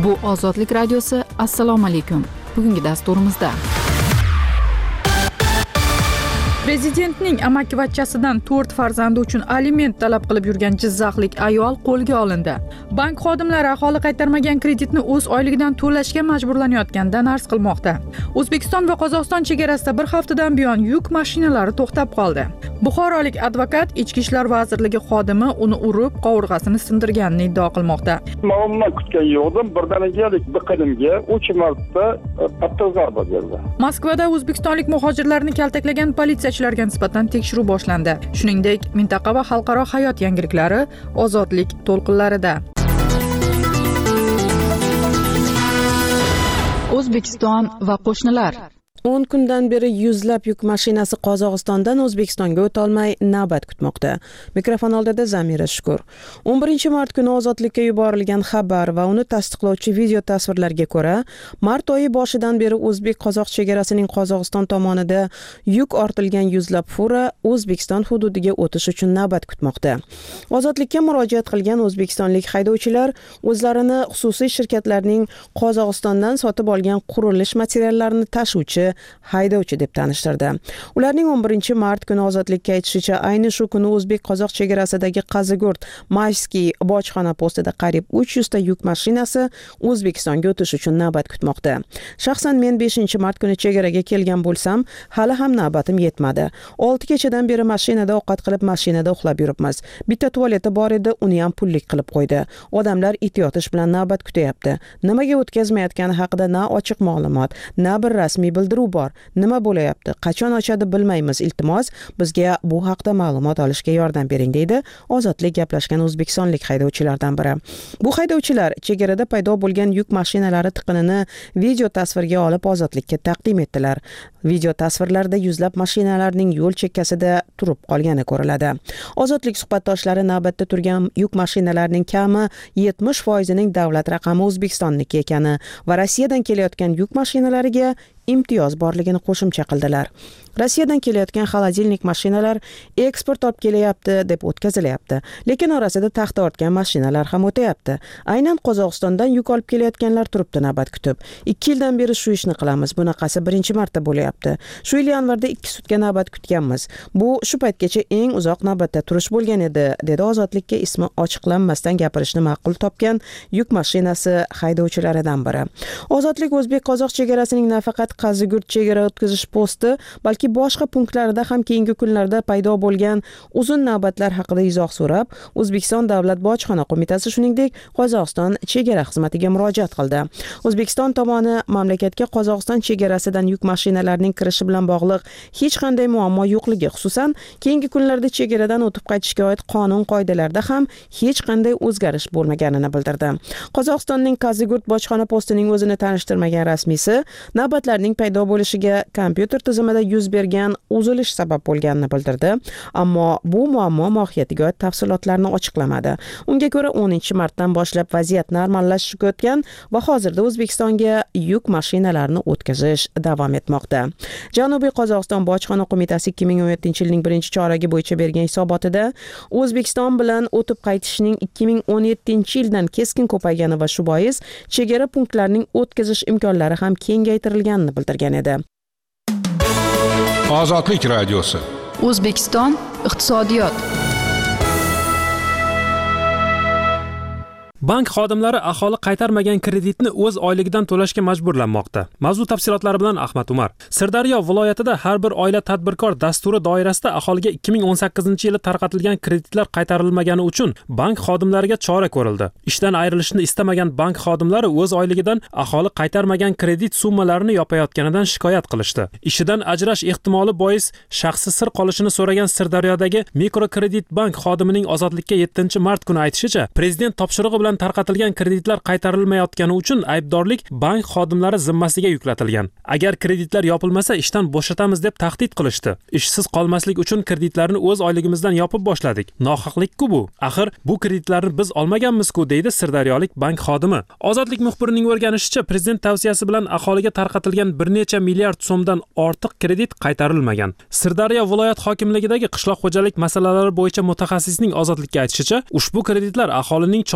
Bu Ozodlik radiosi. Assalomu alaykum. Bugungi dasturimizda Prezidentning amakivachchasidan 4 farzandi uchun aliment talab qilib yurgan jizzaxlik ayol qo'lga olindi. Bank xodimlari aholi qaytarmagan kreditni o'z oyligidan to'lashga majburlanayotganidan arz qilmoqda. O'zbekiston va Qozog'iston chegarasida bir haftadan buyon yuk mashinalari to'xtab qoldi. Buxorolik advokat Ichki ishlar vazirligi xodimi uni urib, qovurg'asini sindirganini iddao qilmoqda. Ma'lumot kutgan yo'qdim, birdanigalik biqinimga 3 marta qattiq zarba berdi. Moskvada o'zbekistonlik muhojirlarni kaltaklagan politsiyachilarga nisbatan tekshiruv boshlandi. Shuningdek, mintaqa va xalqaro hayot yangiliklari ozodlik to'lqinlarida. O'zbekiston va qo'shnilar. 10 kundan beri yuzlab yuk mashinasi Qozog'istondan O'zbekistonga o'tolmay navbat kutmoqda. Mikrofon oldida Zamira Shukur. 11 mart kuni ozodlikka yuborilgan xabar va uni tasdiqlovchi video tasvirlarga ko'ra, mart oyi boshidan beri O'zbek-Qozoq chegarasining Qozog'iston tomonida yuk ortilgan yuzlab fura O'zbekiston hududiga o'tish uchun navbat kutmoqda. Ozodlikka murojaat qilgan o'zbekistonlik haydovchilar o'zlarini xususiy shirkatlarning Qozog'istondan sotib olgan qurilish materiallarini tashuvchi haydovchi deb tanishtirdi. Ularning 11 mart kuni ozodlikka aytishicha, ayni shu kuni O'zbek-Qozoq chegarasidagi Qazigurt Mayskiy bojxona postida qariyb 300 ta yuk mashinasi O'zbekistonga o'tish uchun navbat kutmoqda. Shaxsan men 5 mart kuni chegaraga kelgan bo'lsam, hali ham navbatim yetmadi. 6 kechadan beri mashinada ovqat qilib, mashinada uxlab yuribmiz. Bitta tualeti bor edi, uni ham pullik qilib qo'ydi. Odamlar it yotish bilan navbat kutyapti. Nimaga o'tkazmayotgani haqida na ochiq ma'lumot, na bir rasmiy bildiruv bor. Nima bo'layapti? Qachon ochadi bilmaymiz. Iltimos, bizga bu haqda ma'lumot olishga yordam bering, deydi Ozodlik gaplashgan o'zbekistonlik haydovchilardan biri. Bu haydovchilar chegarada paydo bo'lgan yuk mashinalari tiqinini video tasvirga olib Ozodlikka taqdim etdilar. Video tasvirlarda yuzlab mashinalarning yo'l chekkasida turib qolgani ko'riladi. Ozodlik suhbatdoshlari navbatda turgan yuk mashinalarining kami 70% davlat raqami O'zbekistonniki ekani va Rossiyadan kelayotgan yuk mashinalariga imtiyoz borligini qo'shimcha qildilar. Rossiyadan kelayotgan xolodilnik mashinalar eksport olib kelyapti deb o'tkazilyapti, lekin orasida taxta ortgan mashinalar ham o'tayapti. Aynan Qozog'istondan yuk olib kelayotganlar turibdi navbat kutib. 2 yildan beri shu ishni qilamiz. Bunaqasi 1-marta bo'lyapti. Shu yil yanvarda 2 sutga navbat kutganmiz. Bu shu paytgacha eng uzoq navbatda turish bo'lgan edi, dedi Ozodlikka ismi ochiqlanmasdan gapirishni ma'qul topgan yuk mashinasi haydovchilaridan biri. Ozodlik O'zbek-Qozoq chegarasining nafaqat Qazigurt chegara o'tkazish posti, balki boshqa punktlarida ham keyingi kunlarda paydo bo'lgan uzun navbatlar haqida izoh so'rab, O'zbekiston Davlat bojxona qo'mitasi shuningdek Qozog'iston chegara xizmatiga murojaat qildi. O'zbekiston tomoni mamlakatga Qozog'iston chegarasidan yuk mashinalarining kirishi bilan bog'liq hech qanday muammo yo'qligi, xususan keyingi kunlarda chegaradan o'tib qaytishga oid qonun qoidalarida ham hech qanday o'zgarish bo'lmaganini bildirdi. Qozog'istonning Qazigurt bojxona postining o'zini tanishtirmagan rasmiysi navbatlarning paydo bo'lishiga kompyuter tizimida yuz bergan uzilish sabab bo'lganini bildirdi, ammo bu muammo mohiyatiga oid tafsilotlarni ochiqlamadi. Unga ko'ra 10 martdan boshlab vaziyat normallashishga o'tgan va hozirda O'zbekistonga yuk mashinalarini o'tkazish davom etmoqda. Janubiy Qozog'iston bojxona qo'mitasi 2017-yilning 1-choragi bo'yicha bergan hisobotida O'zbekiston bilan o'tib qaytishning 2017-yildan keskin ko'paygani va shu bois chegara punktlarining o'tkazish imkonlari ham kengaytirilganini bildirgan edi. Ozodlik radiosi. O'zbekiston iqtisodiyot. Bank xodimlari aholi qaytarmagan kreditni o'z oyligidan to'lashga majburlanmoqda. Mavzu tafsilotlari bilan Ahmad Umar. Sirdaryo viloyatida har bir oila tadbirkor dasturi doirasida aholiga 2018-yili tarqatilgan kreditlar qaytarilmagani uchun bank xodimlariga chora ko'rildi. Ishdan ayrilishni istamagan bank xodimlari o'z oyligidan aholi qaytarmagan kredit summalarini yopayotganidan shikoyat qilishdi. Ishidan ajrash ehtimoli bois shaxsi sir qolishini so'ragan Sirdaryodagi mikrokredit bank xodimining Ozodlikka 7-mart kuni aytishicha, prezident topshirig'i bilan tarqatilgan kreditlar qaytarilmayotgani uchun aybdorlik bank xodimlari zimmasiga yuklatilgan. Agar kreditlar yopilmasa ishdan bo'shatamiz deb tahdid qilishdi. Ishsiz qolmaslik uchun kreditlarni o'z oyligimizdan yopib boshladik. Nohaqlik-ku bu. Axir bu kreditlarni biz olmaganmiz-ku, deydi Sirdaryolik bank xodimi. Ozodlik muxbirining o'rganishicha, prezident tavsiyasi bilan aholiga tarqatilgan bir necha milliard so'mdan ortiq kredit qaytarilmagan. Sirdaryo viloyat hokimligidagi qishloq xo'jalik masalalari bo'yicha mutaxassisning Ozodlikka aytishicha, ushbu kreditlar aholining chorvachilik,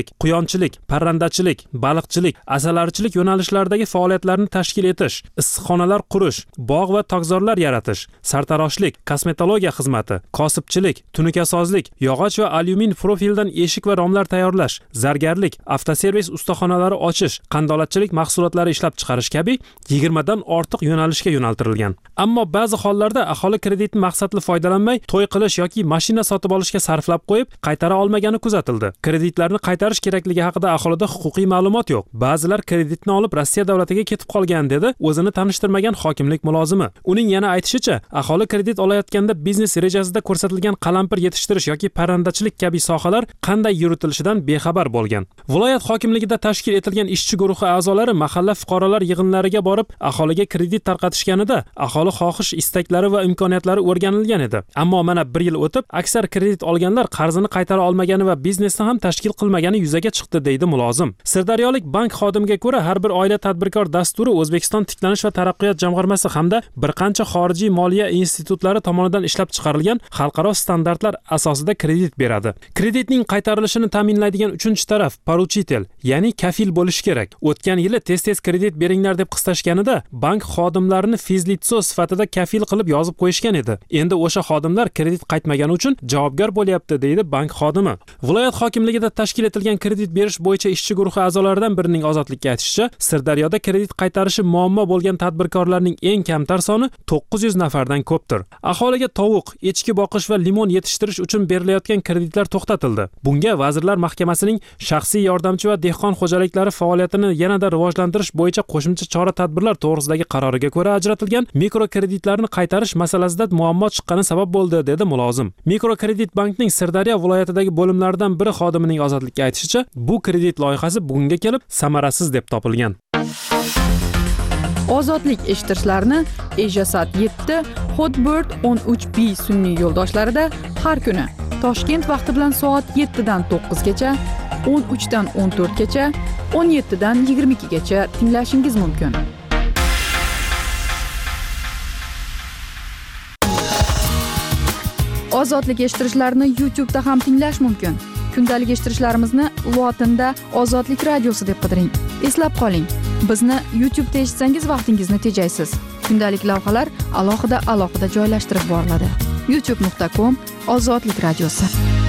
quyonchilik, parrandachilik, baliqchilik, asalarichilik yo'nalishlaridagi faoliyatlarni tashkil etish, issiqxonalar qurish, bog' va tokzorlar yaratish, sartaroshlik, kosmetologiya xizmati, kosibchilik, tunukasozlik, yog'och va alyumin profildan eshik va romlar tayyorlash, zargarlik, avtoservis ustaxonalari ochish, qandolatchilik mahsulotlari ishlab chiqarish kabi 20 dan ortiq yo'nalishga yo'naltirilgan. Ammo ba'zi hollarda aholi kreditni maqsadli foydalanmay, to'y qilish yoki mashina sotib olishga sarflab qo'yib, qaytara olmagani kuzatildi. Kreditlarni qaytarish kerakligi haqida aholida huquqiy ma'lumot yo'q. Ba'zilar kreditni olib Rossiya davlatiga ketib qolgan dedi o'zini tanishtirmagan hokimlik mulozimi. Uning yana aytishicha, aholi kredit olayotganda biznes rejasida ko'rsatilgan qalampir yetishtirish yoki parrandachilik kabi sohalar qanday yuritilishidan bexabar bo'lgan. Viloyat hokimligida tashkil etilgan ishchi guruhi a'zolari mahalla fuqarolar yig'inlariga borib, aholiga kredit tarqatishganida aholi xohish, istaklari va imkoniyatlari o'rganilgan edi. Ammo mana 1 yil o'tib, aksar kredit olganlar qarzini qaytara olmagani va biznesni ham tashkil qilmagani yuzaga chiqdi deydi mulozim. Sirdaryolik bank xodimiga ko'ra, har bir oila tadbirkor dasturi O'zbekiston tiklanish va taraqqiyot jamg'armasi hamda bir qancha xorijiy moliya institutlari tomonidan ishlab chiqarilgan xalqaro standartlar asosida kredit beradi. Kreditning qaytarilishini ta'minlaydigan 3-taraf poruchitel, ya'ni kafil bo'lishi kerak. O'tgan yili tez-tez kredit beringlar deb qistashganida bank xodimlarini fizlitso sifatida kafil qilib yozib qo'yishgan edi. Endi o'sha xodimlar kredit qaytmagani uchun javobgar bo'lyapti deydi bank xodimi. Viloyat hokimligida tashkil etilgan kredit berish bo'yicha ishchi guruhi a'zolaridan birining Ozodlikka aytishicha, Sirdaryoda kredit qaytarishi muammo bo'lgan tadbirkorlarning eng kamtar soni 900 nafardan ko'pdir. Aholiga tovuq, echki boqish va limon yetishtirish uchun berilayotgan kreditlar to'xtatildi. Bunga Vazirlar Mahkamasining shaxsiy yordamchi va dehqon xo'jaliklari faoliyatini yanada rivojlantirish bo'yicha qo'shimcha chora-tadbirlar to'g'risidagi qaroriga ko'ra ajratilgan mikrokreditlarni qaytarish masalasida muammo chiqqani sabab bo'ldi, dedi mulozim. Mikrokredit bankning Sirdaryo viloyatidagi bo'limlaridan biri xodimining Ozodlikka aytishicha, bu kredit loyihasi bugunga kelib samarasiz deb topilgan. Ozodlik eshittirishlarni Ejasat 7, Hotbird 13B sun'iy yo'ldoshlarida har kuni Toshkent vaqti bilan soat 7 dan 9 gacha, 13 dan 14 gacha, 17 dan 22 gacha tinglashingiz mumkin. Ozodlik eshittirishlarni YouTube da ham tinglash mumkin. Kundalik eshittirishlarimizni lotinda Ozodlik radiosi deb qidiring. Eslab qoling, bizni YouTube da eshitsangiz vaqtingizni tejaysiz. Kundalik lavhalar alohida joylashtirib boriladi. youtube.com/Ozodlik radiosi.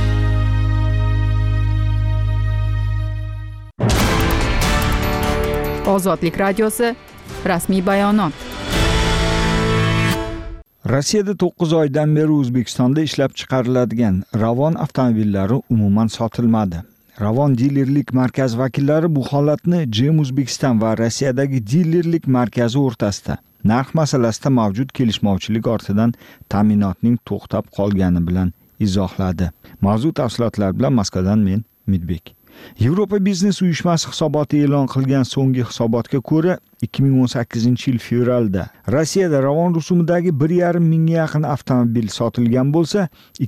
Ozodlik radiosi rasmiy bayonot. Rossiyada 9 oydan beri O'zbekistonda ishlab chiqariladigan Ravon avtomobillari umuman sotilmadi. Ravon dilerlik markazi vakillari bu holatni Jem O'zbekiston va Rossiyadagi dilerlik markazi o'rtasida narx masalasida mavjud kelishmovchilik ortidan ta'minotning to'xtab qolgani bilan izohladi. Mavzu tafsilotlar bilan Moskvadan men Midbek. Yevropa biznes uyushmasi hisoboti e'lon qilgan so'nggi hisobotga ko'ra 2018-yil fevralda Rossiyada Ravon rusumidagi 1,5 mingga yaqin avtomobil sotilgan bo'lsa,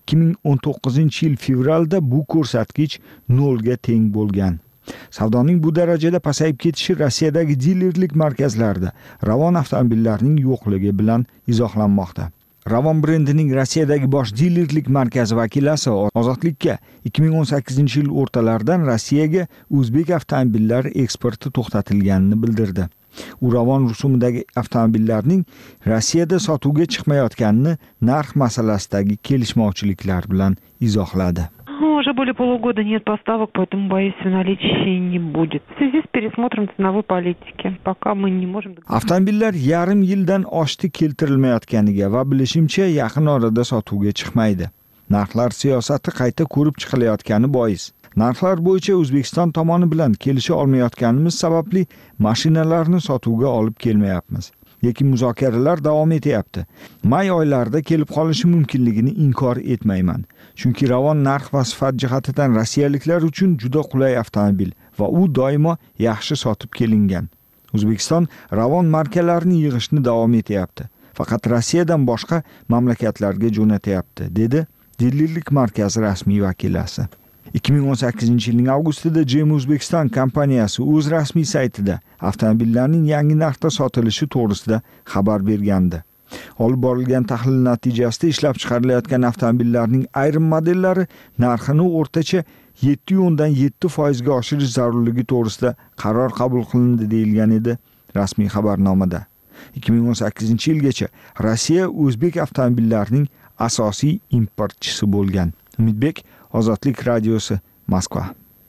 2019-yil fevralda bu ko'rsatkich 0 ga teng bo'lgan. Savdoning bu darajada pasayib ketishi Rossiyadagi dilerlik markazlarida Ravon avtomobillarining yo'qligi bilan izohlanmoqda. Ravon brendining Rossiyadagi bosh dilerlik markazi vakilasi Ozodlikka 2018-yil o'rtalaridan Rossiyaga o'zbek avtomobillari eksporti to'xtatilganini bildirdi. U Ravon rusumidagi avtomobillarning Rossiyada sotuvga chiqmayotganini narx masalasidagi kelishmovchiliklar bilan izohladi. Уже более полугода нет поставок, поэтому, боюсь, в наличии не будет. В связи с пересмотром ценовой политики, пока мы не можем... Avtomobillar yarim yildan oshdi keltirilmayotganiga va bilishimcha yaqin orada sotuvga chiqmaydi. Narxlar siyosati qayta ko'rib chiqilayotgani bois. Narxlar bo'yicha O'zbekiston tomoni bilan kelisha olmayotganimiz sababli mashinalarni sotuvga olib kelmayapmiz. Lekin muzokaralar davom etyapti. May oylarida kelib qolishi mumkinligini inkor etmayman. Chunki Ravon narx va sifat jihatidan rossiyaliklar uchun juda qulay avtomobil va u doimo yaxshi sotib kelingan. O'zbekiston Ravon markalarini yig'ishni davom etyapti. Faqat Rossiyadan boshqa mamlakatlarga jo'natyapti, dedi dilerlik markazi rasmiy vakilasi. 2018-yilning avgustida Jem O'zbekiston kompaniyasi o'z rasmiy saytida avtomobillarning yangi narxda sotilishi to'g'risida xabar bergandi. Olib borilgan tahlil natijasida ishlab chiqarilayotgan avtomobillarning ayrim modellari narxini o'rtacha 7.7% ga oshirish zarurligi to'g'risida qaror qabul qilindi deyilgan edi rasmiy xabarnomada. 2018-yilgacha Rossiya o'zbek avtomobillarining asosiy importchisi bo'lgan. Umidbek, Ozodlik radiosi, Moskva.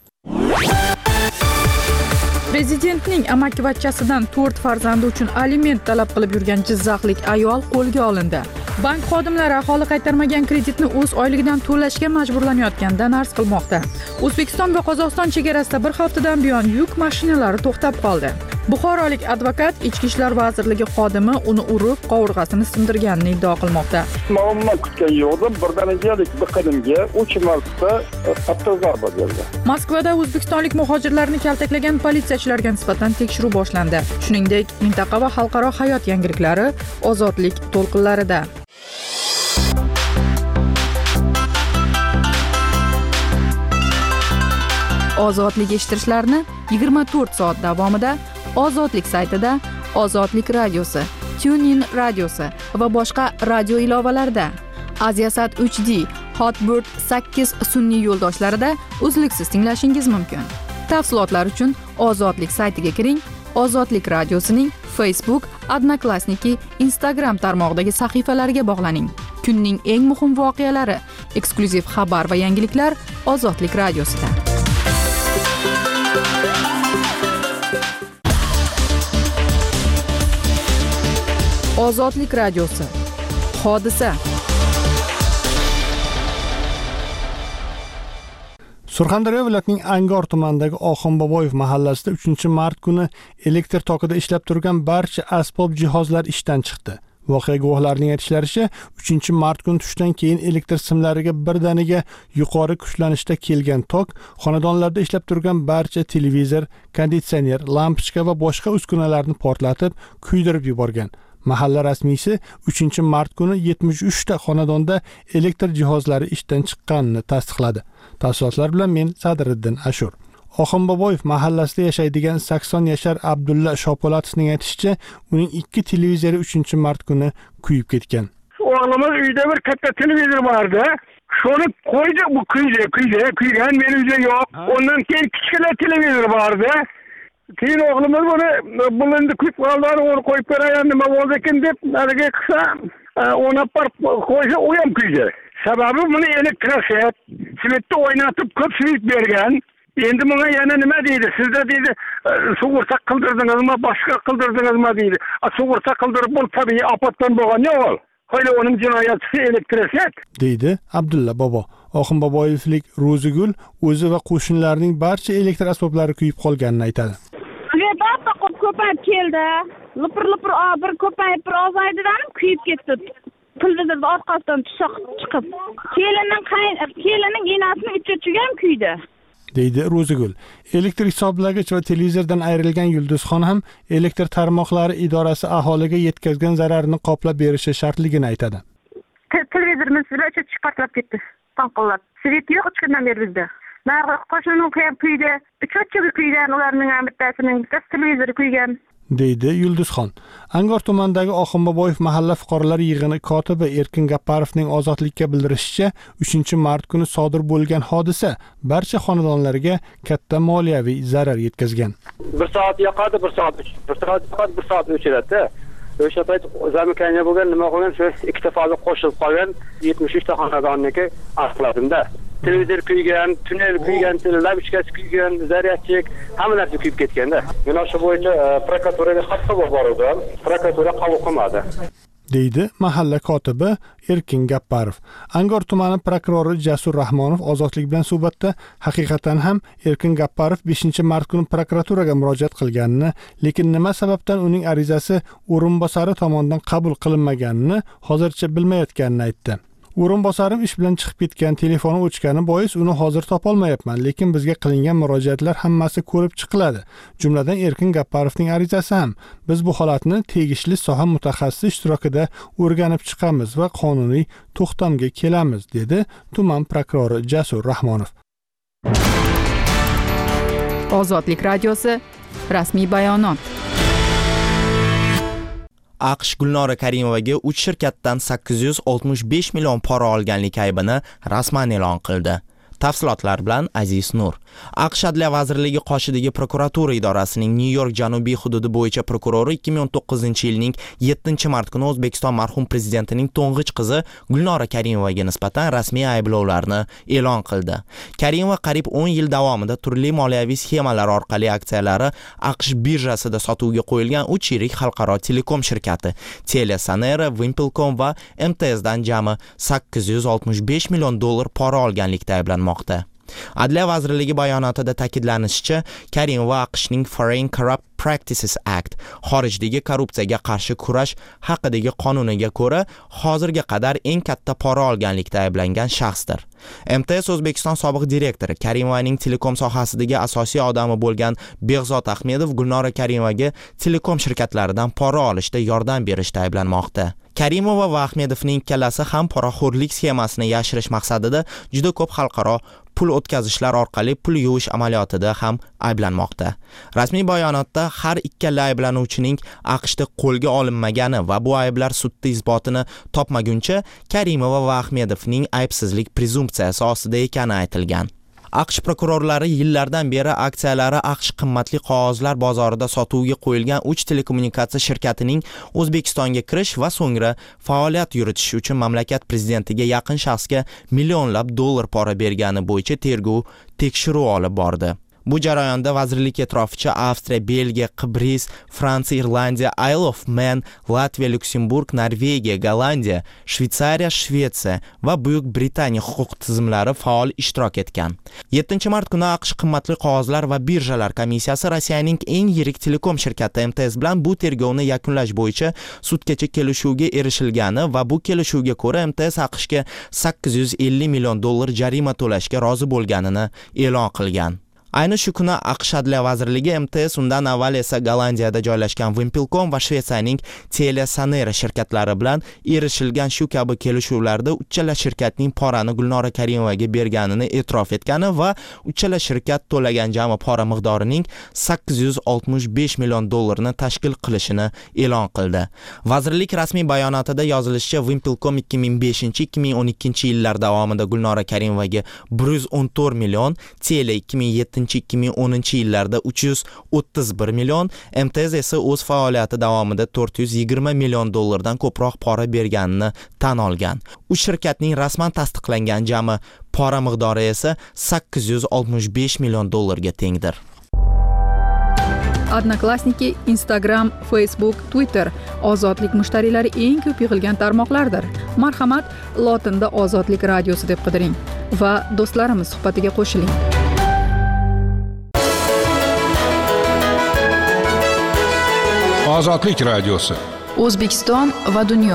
Prezidentning amakivachchasidan 4 farzandi uchun aliment talab qilib yurgan jizzaxlik ayol qo'lga olindi. Bank xodimlari aholi qaytarmagan kreditni o'z oyligidan to'lashga majburlanayotganidan arz qilmoqda. O'zbekiston va Qozog'iston chegarasida bir haftadan buyon yuk mashinalari to'xtab qoldi. Buxorolik advokat Ichki ishlar vazirligi xodimi uni urib, qovurg'asini sindirganini iddao qilmoqda. Umuman kutgan yo'qdim. Birdaniga biqinimga 3 marta qattiq zarba berdi. Moskvada o'zbekistonlik muhojirlarni kaltaklagan politsiyachilarga nisbatan tekshiruv boshlandi. Shuningdek, mintaqa va xalqaro hayot yangiliklari ozodlik to'lqinlarida. Ozodlik eshittirishlarni 24 soat davomida Ozodlik saytida, Ozodlik radiosi, TuneIn radiosi va boshqa radio ilovalarida, Aziasat 3D, Hotbird 8 sun'iy yo'ldoshlarida uzluksiz tinglashingiz mumkin. Tafsilotlar uchun Ozodlik saytiga kiring, Ozodlik radiosining Facebook, Odnoklassniki, Instagram tarmog'idagi sahifalariga bog'laning. Kunning eng muhim voqealari, eksklyuziv xabar va yangiliklar Ozodlik radiosida. Ozodlik radiosi. Hodisa. Surxondaryo viloyatining Angor tumanidagi Oxunboboyev mahallasida 3-mart kuni elektr tokida ishlab turgan barcha asbob jihozlar ishdan chiqdi. Voqea guvohlarining aytishlaricha, 3-mart kuni tushdan keyin elektr simlariga birdaniga yuqori kuchlanishda kelgan tok xonadonlarda ishlab turgan barcha televizor, konditsioner, lampochka va boshqa uskunalarni portlatib, kuydirib yuborgan. Mahalla rasmiysi 3-mart kuni 73 ta xonadonda elektr jihozlari ishdan chiqqanini tasdiqladi. Tafsilotlar bilan men Sadriddin Ashur. Oxunboboyev mahallasida yashaydigan 80 yashar Abdulla Shopolatovning aytishicha, uning 2 televizori 3-mart kuni kuyib ketgan. O'g'limiz uyda bir katta televizor bordi. Shuni qo'ydi, bu kuygan, men uyda yo'q. Ondan keyin kichkina televizor bordi. Keyin o'g'limiz buni kuyib qoldi, uni qo'yib beraman nima bo'ldi ekan deb nariga qilsa, ona parib qo'ysa u ham kuydi. Sababi buni elektrosvet, svetni o'ynatib ko'p svet bergan. Endi bunga yana nima deydi? Sizda deydi, sug'urta qildirdingizmi, boshqa qildirdingizmi deydi. Sug'urta qildirib bu tabiiy ofatdan bo'lgan yo'q. Qo'yli uning jinoyatchisi elektrosvet deydi Abdulla bobo. Oxunboboyevlik Ro'zigul o'zi va qo'shnilarining barcha elektr asboblari kuyib qolganini aytadi. Ko'payib keldi. Lipir bir ko'payib bir ozaydidan kuyib ketdi. Televizorning orqasidan tushoq chiqib. Kelining enasini uchiga ham kuydi. deydi Ro'zigul. Elektr hisoblagich va televizordan ayrilgan Yulduzxon ham elektr tarmoqlari idorasi aholiga yetkazgan zararni qoplab berishi shartligini aytadi. Televizorimiz bilan chiqarib ketdi. Tanqillab. Svet yo'q hech kundan beri bizda. Narga qo'shnining qo'yib kuydi. Uchoqchiga kuygan, ularning bittasining televizori kuygan, deydi Yulduzxon. Angor tumanidagi Oxunboboyev mahalla fuqarolar yig'ini kotibi Erkin Gapparovning Ozodlikka bildirishicha, 3-mart kuni sodir bo'lgan hodisa barcha xonadonlarga katta moliyaviy zarar yetkazgan. 1 soat yoqadi, 1 soat o'chiradi. O'sha payt zamikanya bo'lgan, nima qilgan, shu ikkita faza qo'shilib qolgan 73 ta xonadonniki aniqladim-da. Televizor kuygan, tunnel kuygan, lampochkasi kuygan, zaryadchik, hamma narsa kuyib ketganda. Men o'sha bo'yicha prokuraturaga xat yubordim. Prokuratura qabul qilmadi, deydi mahalla kotibi Erkin Gapparov. Angor tumani prokurori Jasur Rahmonov Ozodlik bilan suhbatda haqiqatan ham Erkin Gapparov 5-mart kuni prokuraturaga murojaat qilganini, lekin nima sababdan uning arizasi o'rinbosari tomonidan qabul qilinmaganini hozircha bilmayotganini aytdi. O'rinbosarim ish bilan chiqib ketgan, telefoni o'chgani bois uni hozir topolmayapman, lekin bizga qilingan murojaatlar hammasi ko'rib chiqiladi. Jumladan Erkin Gapparovning arizasi ham. Biz bu holatni tegishli soha mutaxassisi ishtirokida o'rganib chiqamiz va qonuniy to'xtamga kelamiz, dedi tuman prokurori Jasur Rahmonov. Ozodlik radiosi rasmiy bayonot. AQSh Gulnora Karimovaga 3 shirkatdan 865 million pora olganlik aybini rasman e'lon qildi. Tafsilotlar bilan Aziz Nur. AQSh Adliya vazirligi qoshidagi prokuratura idorasining New York janubiy hududi bo'yicha prokurori 2019-yilning 7-mart kuni O'zbekiston marhum prezidentining to'ng'ich qizi Gulnora Karimovaga nisbatan rasmiy ayblovlarni e'lon qildi. Karimova qariyb 10 yil davomida turli moliyaviy sxemalar orqali aksiyalari AQSh birjasida sotuvga qo'yilgan 3 yirik xalqaro telekom shirkati TeliaSonera, Wimpelcom va MTS dan jami $865 million pora olganlikda ayblanmoqda. Adliya vazirligi bayonotida ta'kidlanishicha, Karimova AQShning Foreign Corrupt Practices Act xorijdagi korrupsiyaga qarshi kurash haqidagi qonuniga ko'ra hozirga qadar eng katta pora olganlikda ayblangan shaxsdir. MTS O'zbekiston sobiq direktori Karimovaning telekom sohasidagi asosiy odami bo'lgan Behzod Ahmedov Gulnora Karimovaga telekom shirkatlaridan pora olishda yordam berishda ayblanmoqda. Karimova va Ahmedovning ikkalasi ham poraxo'rlik sxemasini yashirish maqsadida juda ko'p xalqaro pul o'tkazishlar orqali pul yuvish amaliyotida ham ayblanmoqda. Rasmiy bayonotda har ikkala ayblanuvchining AQShda qo'lga olinmagani va bu ayblar sudda isbotini topmaguncha Karimova va Ahmedovning aybsizlik prezumpsiyasi ostida ekani aytilgan. AQSh prokurorlari yillardan beri aksiyalari AQSh qimmatli qog'ozlar bozorida sotuvga qo'yilgan 3 telekommunikatsiya shirkatining O'zbekistonga kirish va so'ngra faoliyat yuritish uchun mamlakat prezidentiga yaqin shaxsga millionlab dollar pora bergani bo'yicha tergov tekshiruv olib bordi. Bu jarayonda vazirlik e'tiroficha Avstriya, Belgiya, Qibris, Fransiya, Irlandiya, Isle of Man, Latviya, Lyuksemburg, Norvegiya, Gollandiya, Shveysariya, Shvetsiya va Buyuk Britaniya huquq tizimlari faol ishtirok etgan. 7-mart kuni AQSh qimmatli qog'ozlar va birjalar komissiyasi Rossiyaning eng yirik telekom shirkati MTS bilan bu tergovni yakunlash bo'yicha sudgacha kelishuvga erishilgani va bu kelishuvga ko'ra MTS AQShga $850 million jarima to'lashga rozi bo'lganini e'lon qilgan. Ayni shu kuni AQSh Adliya vazirligi MTS undan avval esa Gollandiyada joylashgan Wimpelcom va Shvetsiyaning TeliaSonera shirkatlari bilan erishilgan shu kabi kelishuvlarda uchala shirkatning porani Gulnora Karimovaga berganini e'tirof etgani va uchala shirkat to'lagan jami pora miqdorining $865 million tashkil qilishini e'lon qildi. Vazirlik rasmiy bayonotida yozilishicha, Wimpelcom 2005-2012 yillar davomida Gulnora Karimovaga 114 million, Telia 2010 yillarda 331 million, MTS esa o'z faoliyati davomida $420 million ko'proq pora berganini tan olgan. U shirkatning rasman tasdiqlangan jami pora miqdori esa $865 million ga tengdir. Odnoklassniki, Instagram, Facebook, Twitter ozodlik mushtariylari eng ko'p yig'ilgan tarmoqlardir. Marhamat, lotinda Ozodlik radiosi deb qidiring va do'stlarimiz suhbatiga qo'shiling. Ozodlik radiosi. O'zbekiston va dunyo.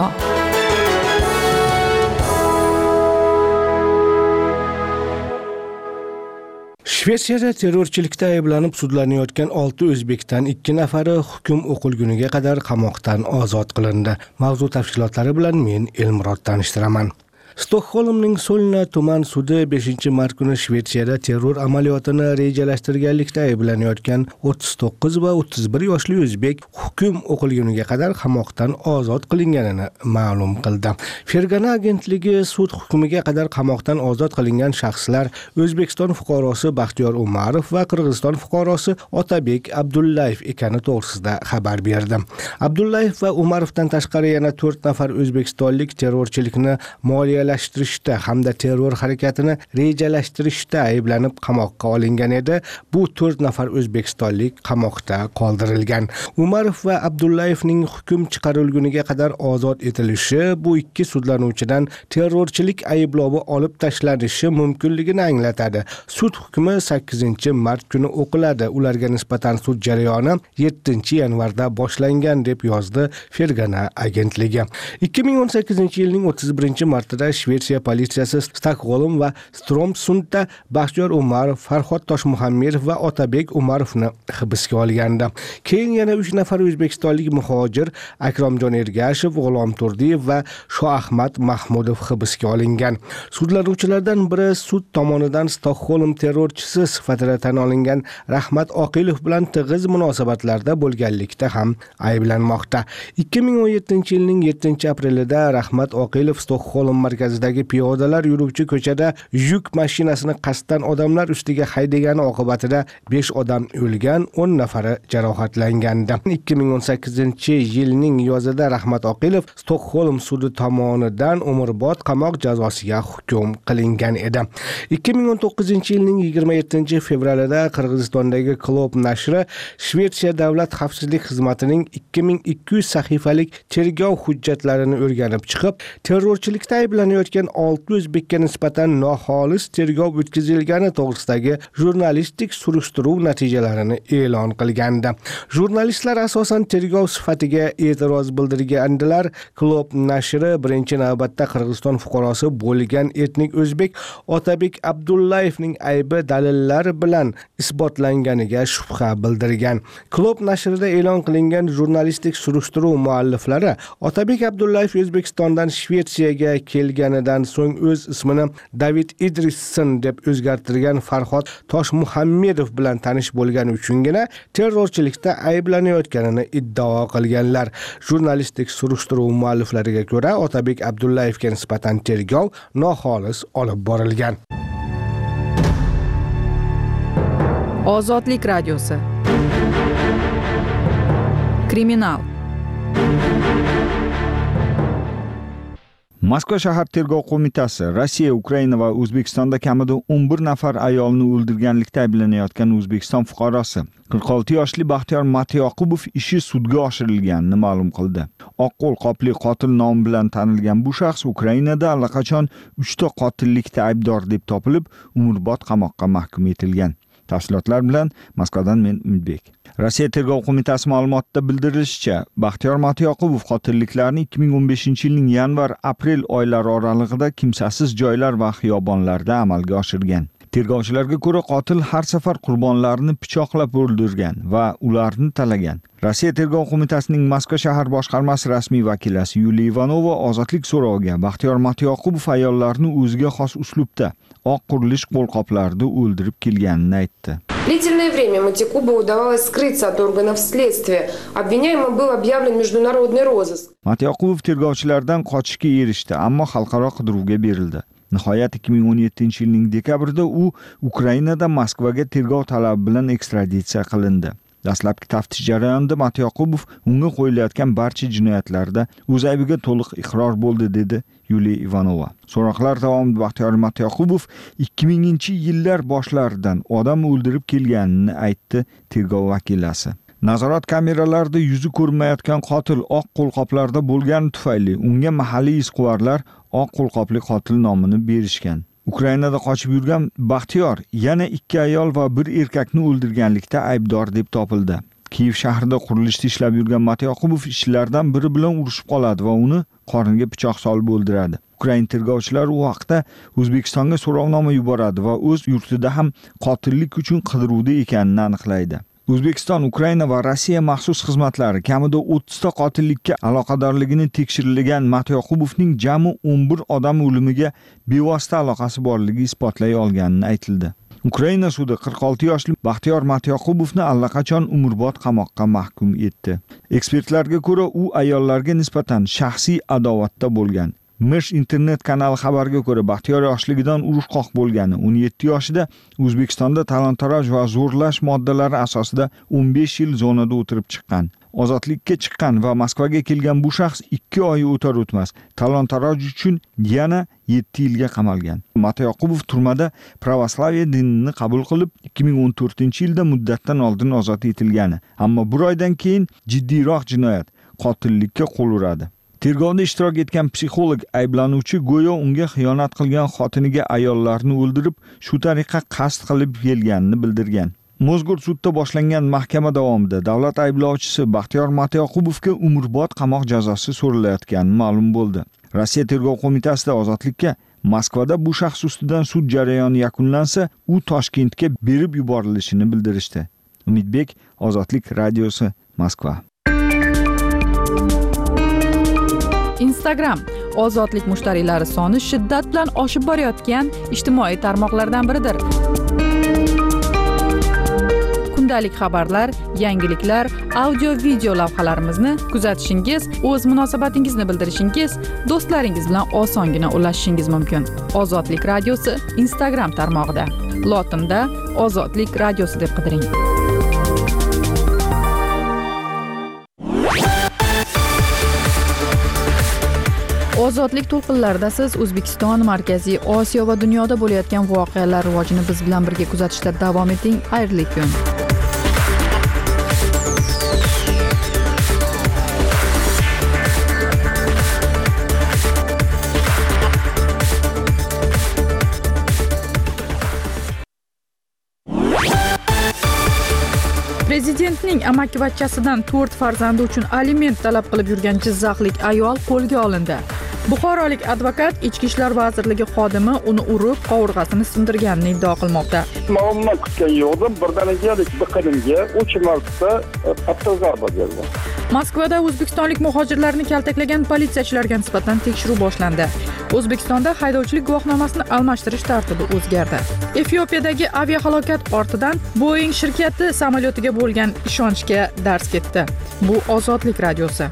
Shvetsiyada terrorchilikda ayblanib sudlanayotgan 6 o'zbekdan 2 nafari hukm o'qilguniga qadar qamoqdan ozod qilindi. Mavzu tafsilotlari bilan men Elmurod tanishtiraman. Stokholmning Solna tuman sudi 5-mart kuni Shvetsiyada terror amaliyotini rejalashtirganlikda ayblanayotgan 39 va 31 yoshli o'zbek hukm o'qilguniga qadar qamoqdan ozod qilinganini ma'lum qildi. Fergana agentligi sud hukmiga qadar qamoqdan ozod qilingan shaxslar O'zbekiston fuqarosi Baxtiyor Umarov va Qirg'iziston fuqarosi Otabek Abdullayev ekani to'g'risida xabar berdi. Abdullayev va Umarovdan tashqari yana 4 nafar o'zbekistonlik terrorchilikni moliyalashtirishda hamda terror harakatini rejalashtirishda ayblanib qamoqqa olingan edi. Bu 4 nafar o'zbekistonlik qamoqda qoldirilgan. Umarov va Abdullayevning hukm chiqarilguniga qadar ozod etilishi bu ikki sudlanuvchidan terrorchilik ayblovi olib tashlanishi mumkinligini anglatadi. Sud hukmi 8-mart kuni o'qiladi. Ularga nisbatan sud jarayoni 7-yanvarda boshlangan deb yozdi Fergana agentligi. 2018-yilning 31-martida Shvetsiya politsiyasi Stokholm va Stromsundda Baxtiyor Umarov, Farhod Toshmuhammedov va Otabek Umarovni hibsga olgandi. Keyin yana 3 nafar o'zbekistonlik muhojir Akromjon Ergashev, G'ulom Turdiyev va Shoahmad Mahmudov hibsga olingan. Sudlanuvchilardan biri sud tomonidan Stokholm terrorchisi sifatida tan olingan Rahmat Oqilov bilan tig'iz munosabatlarda bo'lganlikda ham ayblanmoqda. 2017-yilning 7-aprelida Rahmat Oqilov Stokholm markazidagi piyodalar yuruvchi ko'chada yuk mashinasini qasddan odamlar ustiga haydagani oqibatida 5 odam o'lgan, 10 nafari jarohatlangandi. 2018-yilning yozida Rahmat Oqilov Stokholm sudi tomonidan umrbod qamoq jazosiga hukm qilingan edi. 2019-yilning 27-fevralida Qirg'izistondagi Klop nashri Shvetsiya davlat xavfsizlik xizmatining 2200 sahifalik tergov hujjatlarini o'rganib chiqib, terrorchilikda ayblanayotgan 6 o'zbekka nisbatan noxolis tergov o'tkazilgani to'g'risidagi jurnalistik surishtiruv natijalarini e'lon qilgandi. Jurnalistlar asosan tergov sifatiga e'tiroz bildirgandilar. Klop nashri birinchi navbatda Qirg'iziston fuqarosi bo'lgan etnik o'zbek Otabek Abdullayevning aybi dalillar bilan isbotlanganiga shubha bildirgan. Klop nashrida e'lon qilingan jurnalistik surishtiruv mualliflari Otabek Abdullayev O'zbekistondan Shvetsiyaga kelganidan so'ng o'z ismini David Idrisson deb o'zgartirgan Farhod Toshmuhammedov bilan tanish bo'lgani uchungina terrorchilikda ayblanayotganini iddao qilganlar. Jurnalistik surishtiruv mualliflariga ko'ra, Otabek Abdullayevga nisbatan tergov noxolis olib borilgan. Ozodlik radiosi. Kriminal. Moskva shahar tergov qo'mitasi Rossiya, Ukraina va O'zbekistonda kamida 11 nafar ayolni o'ldirganlikda ayblanayotgan O'zbekiston fuqarosi 46 yoshli Baxtiyor Matyoqubov ishi sudga oshirilganini ma'lum qildi. Oq qo'lqopli qotil nomi bilan tanilgan bu shaxs Ukrainada allaqachon 3 ta qotillikda aybdor deb topilib, umrbod qamoqqa mahkum etilgan. Tafsilotlar bilan Moskvadan men Umidbek. Rossiya tergov qo'mitasi ma'lumotida bildirilishicha, Baxtiyor Matyoqubov qotilliklarni 2015-yilning yanvar-aprel oylari oralig'ida kimsasiz joylar va xiyobonlarda amalga oshirgan. Tergovchilarga ko'ra, qotil har safar qurbonlarni pichoqlab o'ldirgan va ularni talagan. Rossiya tergov qo'mitasining Moskva shahar boshqarmasi rasmiy vakilasi Yuliya Ivanova ozodlik so'roviga Baxtiyor Matyoqubov ayollarni o'ziga xos uslubda oq qurilish qo'lqoplarida o'ldirib kelganini aytdi. Длительное время Матякубу удавалось скрыться от органов следствия. Обвиняемым был объявлен международный розыск. Matyoqubov tergovchilardan qochishga erishdi, ammo xalqaro qidiruvga berildi. Nihoyat 2017-yilning dekabrida u Ukrainada Moskvaga tergov talabi bilan ekstraditsiya qilindi. Dastlabki taftish jarayonida Matyoqubov unga qo'yilayotgan barcha jinoyatlarda o'z aybiga to'liq iqror bo'ldi, dedi Yuliya Ivanova. So'roqlar davomida Baxtiyor Matyoqubov 2000-yillar boshlaridan odam o'ldirib kelganini aytdi tergov vakilasi. Nazorat kameralarida yuzi ko'rinmayotgan qotil oq qo'lqoplarda bo'lgani tufayli unga mahalliy izquvarlar oq qo'lqopli qotil nomini berishgan. Ukrainada qochib yurgan Baxtiyor yana 2 ayol va 1 erkakni o'ldirganlikda aybdor deb topildi. Kiyev shahrida qurilishda ishlab yurgan Matyoqubov ishchilardan biri bilan urushib qoladi va uni qorniga pichoq solib o'ldiradi. Ukrain tergovchilari u haqda O'zbekistonga so'rovnoma yuboradi va o'z yurtida ham qotillik uchun qidiruvda ekanini aniqlaydi. O'zbekiston, Ukraina va Rossiya maxsus xizmatlari kamida 30 ta qotillikka aloqadorligini tekshirilgan Matyoqubovning jami 11 odam o'limiga bevosita aloqasi borligi isbotlay olganini aytildi. Ukraina sudi 46 yoshli Baxtiyor Matyoqubovni allaqachon umrbod qamoqqa mahkum etdi. Ekspertlarga ko'ra, u ayollarga nisbatan shaxsiy adovatda bo'lgan. Mish internet kanali xabarga ko'ra, Baxtiyor yoshligidan urushqoq bo'lgani, 17 yoshida O'zbekistonda talon-taroj va zo'rlash moddalari asosida 15 yil zonada o'tirib chiqqan. Ozodlikka chiqqan va Moskvaga kelgan bu shaxs 2 oy o'tar o'tmas talon-taroj uchun yana 7 yilga qamalgan. Matyoqubov turmada pravoslaviya dinini qabul qilib, 2014-yilda muddatdan oldin ozod etilgani, ammo bir oydan keyin jiddiyroq jinoyat, qotillikka qo'l uradi. Tergovda ishtirok etgan psixolog ayblanuvchi go'yo unga xiyonat qilgan xotiniga ayollarni o'ldirib, shu tariqa qasd qilib kelganini bildirgan. Mozgur sudda boshlangan mahkama davomida davlat ayblovchisi Baxtiyor Matyoqubovga umrbod qamoq jazosi so'ralayotgani ma'lum bo'ldi. Rossiya tergov qo'mitasida ozodlikka Moskvada bu shaxs ustidan sud jarayoni yakunlansa, u Toshkentga berib yuborilishini bildirishdi. Umidbek, Ozodlik radiosi, Moskva. Instagram ozodlik mushtariylari soni shiddat bilan oshib borayotgan ijtimoiy tarmoqlardan biridir. kundalik xabarlar, yangiliklar, audio video lavhalarimizni kuzatishingiz, o'z munosabatingizni bildirishingiz, do'stlaringiz bilan osongina ulashishingiz mumkin. Ozodlik radiosi Instagram tarmog'ida lotinda Ozodlik radiosi deb qidiring. Ozodlik to'lqinlarida siz O'zbekiston, Markaziy Osiyo va dunyoda bo'layotgan voqealar rivojini biz bilan birga kuzatishda davom eting. Xayrli kun. Prezidentning amakivachchasidan 4 farzandi uchun aliment talab qilib yurgan jizzaxlik ayol qo'lga olindi. Buxorolik advokat Ichki ishlar vazirligi xodimi uni urib, qovurg'asini sindirganini iddao qilmoqda. Muammo kutgan yo'qdim, birdaniga biqinimga 3 marta qattiq zarba berdi. Moskvada o'zbekistonlik muhojirlarni kaltaklagan politsiyachilarga nisbatan tekshiruv boshlandi. O'zbekistonda haydovchilik guvohnomasini almashtirish tartibi o'zgardi. Efiopiyadagi aviahalokat ortidan Boeing shirkati samolyotiga bo'lgan ishonchga dars ketdi. Bu Ozodlik radiosi.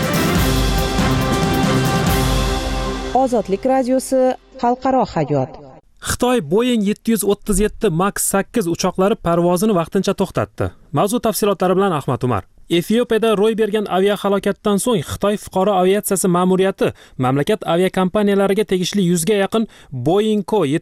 Ozodlik radiosi xalqaro hayot. Xitoy Boeing 737 Max 8 uchoqlari parvozini vaqtincha to'xtatdi. Mavzu tafsilotlari bilan Ahmad Umar. Efiopiyada ro'y bergan aviahalokatdan so'ng Xitoy fuqaro aviatsiyasi ma'muriyati mamlakat aviakompaniyalariga tegishli 100 ga yaqin Boeing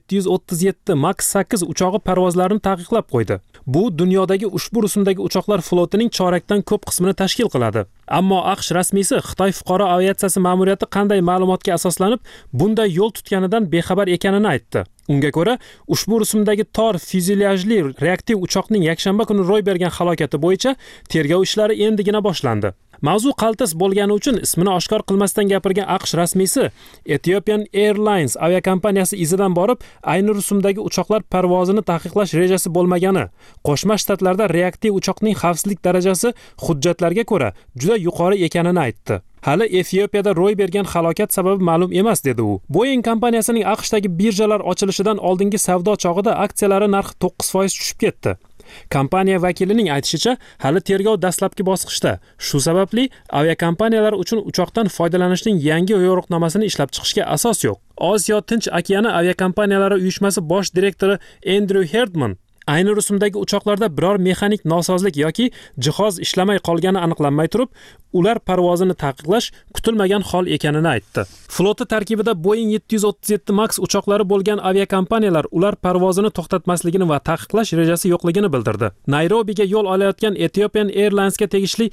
737 Max 8 uchog'i parvozlarini taqiqlab qo'ydi. Bu dunyodagi ushbu rusumdagi uchoqlar flotining chorakdan ko'p qismini tashkil qiladi. Ammo AQSh rasmiysi Xitoy fuqaro aviatsiyasi ma'muriyati qanday ma'lumotga asoslanib bunday yo'l tutganidan bexabar ekanini aytdi. Unga ko'ra, ushbu rusumdagi tor fyuzelyajli reaktiv uchoqning yakshanba kuni ro'y bergan halokati bo'yicha tergov ishlari endigina boshlandi. Mavzu qaltis bo'lgani uchun ismini oshkor qilmasdan gapirgan AQSh rasmiysi Ethiopian Airlines aviakompaniyasi izidan borib, ayni rusumdagi uchoqlar parvozini taqiqlash rejasi bo'lmagani, Qo'shma Shtatlarda reaktiv uchoqning xavfsizlik darajasi hujjatlarga ko'ra juda yuqori ekanini aytdi. Hali Efiopiyada ro'y bergan halokat sababi ma'lum emas, dedi u. Boeing kompaniyasining AQShdagi birjalar ochilishidan oldingi savdo chog'ida aksiyalari narxi 9% tushib ketdi. Kompaniya vakilining aytishicha, hali tergov dastlabki bosqichda. Shu sababli aviakompaniyalar uchun uchoqdan foydalanishning yangi yo'riqnomasini ishlab chiqishga asos yo'q. Osiyo Tinch okeani aviakompaniyalari uyushmasi bosh direktori Andrew Herdman ayni rusumdagi uchoqlarda biror mexanik nosozlik yoki jihoz ishlamay qolgani aniqlanmay turib, ular parvozini taqiqlash kutilmagan hol ekanini aytdi. Floti tarkibida Boeing 737 Max uchoqlari bo'lgan aviakompaniyalar ular parvozini to'xtatmasligini va taqiqlash rejasi yo'qligini bildirdi. Nayrobiga yo'l olayotgan Ethiopian Airlinesga tegishli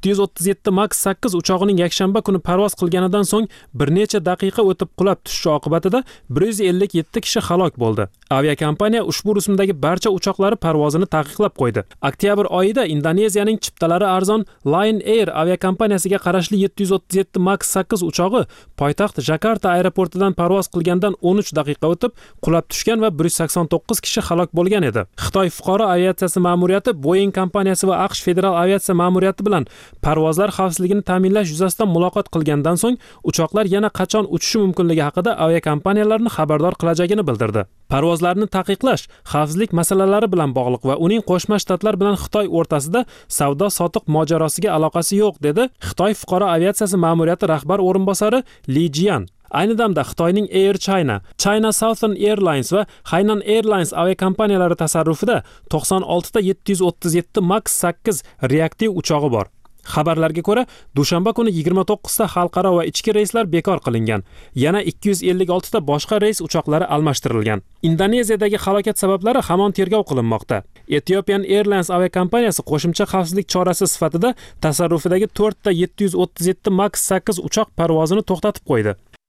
737 Max 8 uchog'ining yakshanba kuni parvoz qilganidan so'ng bir necha daqiqa o'tib qulab tushishi oqibatida 157 kishi halok bo'ldi. Aviakompaniya ushbu rusumdagi barcha uchoqlari parvozini taqiqlab qo'ydi. Oktyabr oyida Indoneziyaning chiptalari arzon Lion Air aviakompaniyasiga qarashli 737 Max 8 uchog'i poytaxt Jakarta aeroportidan parvoz qilgandan 13 daqiqa o'tib qulab tushgan va 189 kishi halok bo'lgan edi. Xitoy fuqaro aviatsiyasi ma'muriyati Boeing kompaniyasi va AQSh federal aviatsiya ma'muriyati bilan parvozlar xavfsizligini ta'minlash yuzasidan muloqot qilgandan so'ng uchoqlar yana qachon uchishi mumkinligi haqida aviakompaniyalarni xabardor qilajagini bildirdi. Parvozlarni taqiqlash xavfsizlik masalalari bilan bog'liq va uning Qo'shma Shtatlar bilan Xitoy o'rtasida savdo-sotiq mojarosiga aloqasi yo'q, dedi Xitoy fuqaro aviatsiyasi ma'muriyati rahbar o'rinbosari Li Jian. Ayni damda Xitoyning Air China, China Southern Airlines va Hainan Airlines aviakompaniyalari tasarrufida 96 ta 737 Max 8 reaktiv uchog'i bor. Xabarlarga ko'ra, dushanba kuni 29 ta xalqaro va ichki reyslar bekor qilingan. Yana 256 ta boshqa reys uchoqlari almashtirilgan. Indoneziyadagi halokat sabablari hamon tergov qilinmoqda. Ethiopian Airlines aviakompaniyasi qo'shimcha xavfsizlik chorasi sifatida tasarrufidagi 4 ta 737 Max 8 uchoq parvozini to'xtatib qo'ydi.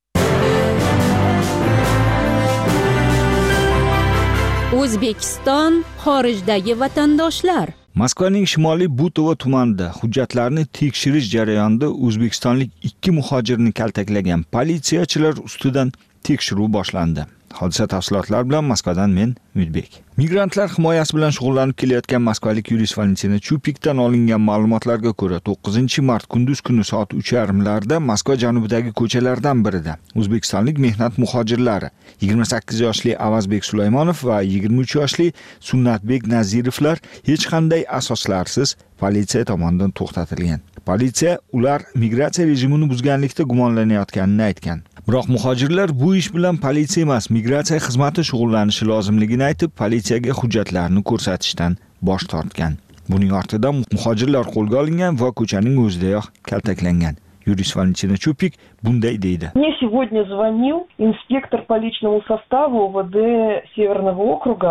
O'zbekiston xorijdagi vatandoshlar. Moskvaning shimoliy Butovo tumanida hujjatlarni tekshirish jarayonida o'zbekistonlik 2 muhojirni kaltaklagan politsiyachilar ustidan tekshiruv boshlandi. Hodisa tafsilotlari bilan Moskvadan men Umidbek. Migrantlar himoyasi bilan shug'ullanib kelayotgan moskvalik yurist Valentina Chupikdan olingan ma'lumotlarga ko'ra 9-mart kunduz kuni soat 3:30larda Moskva janubidagi ko'chalardan birida o'zbekistonlik mehnat muhojirlari 28 yoshli Avazbek Sulaymonov va 23 yoshli Sunnatbek Nazirovlar hech qanday asoslarsiz politsiya tomonidan to'xtatilgan. Politsiya ular migratsiya rejimini buzganlikda gumonlanayotganini aytgan. Biroq muhojirlar bu ish bilan politsiya emas, migratsiya xizmati shug'ullanishi lozimligini aytib, politsiyaga hujjatlarini ko'rsatishdan bosh tortgan. Buning ortidan muhojirlar qo'lga olingan va ko'chaning o'zidayoq kaltaklangan. Yurist Valentina Chupik bunday deydi. Мне сегодня звонил инспектор по личному составу УВД Северного округа.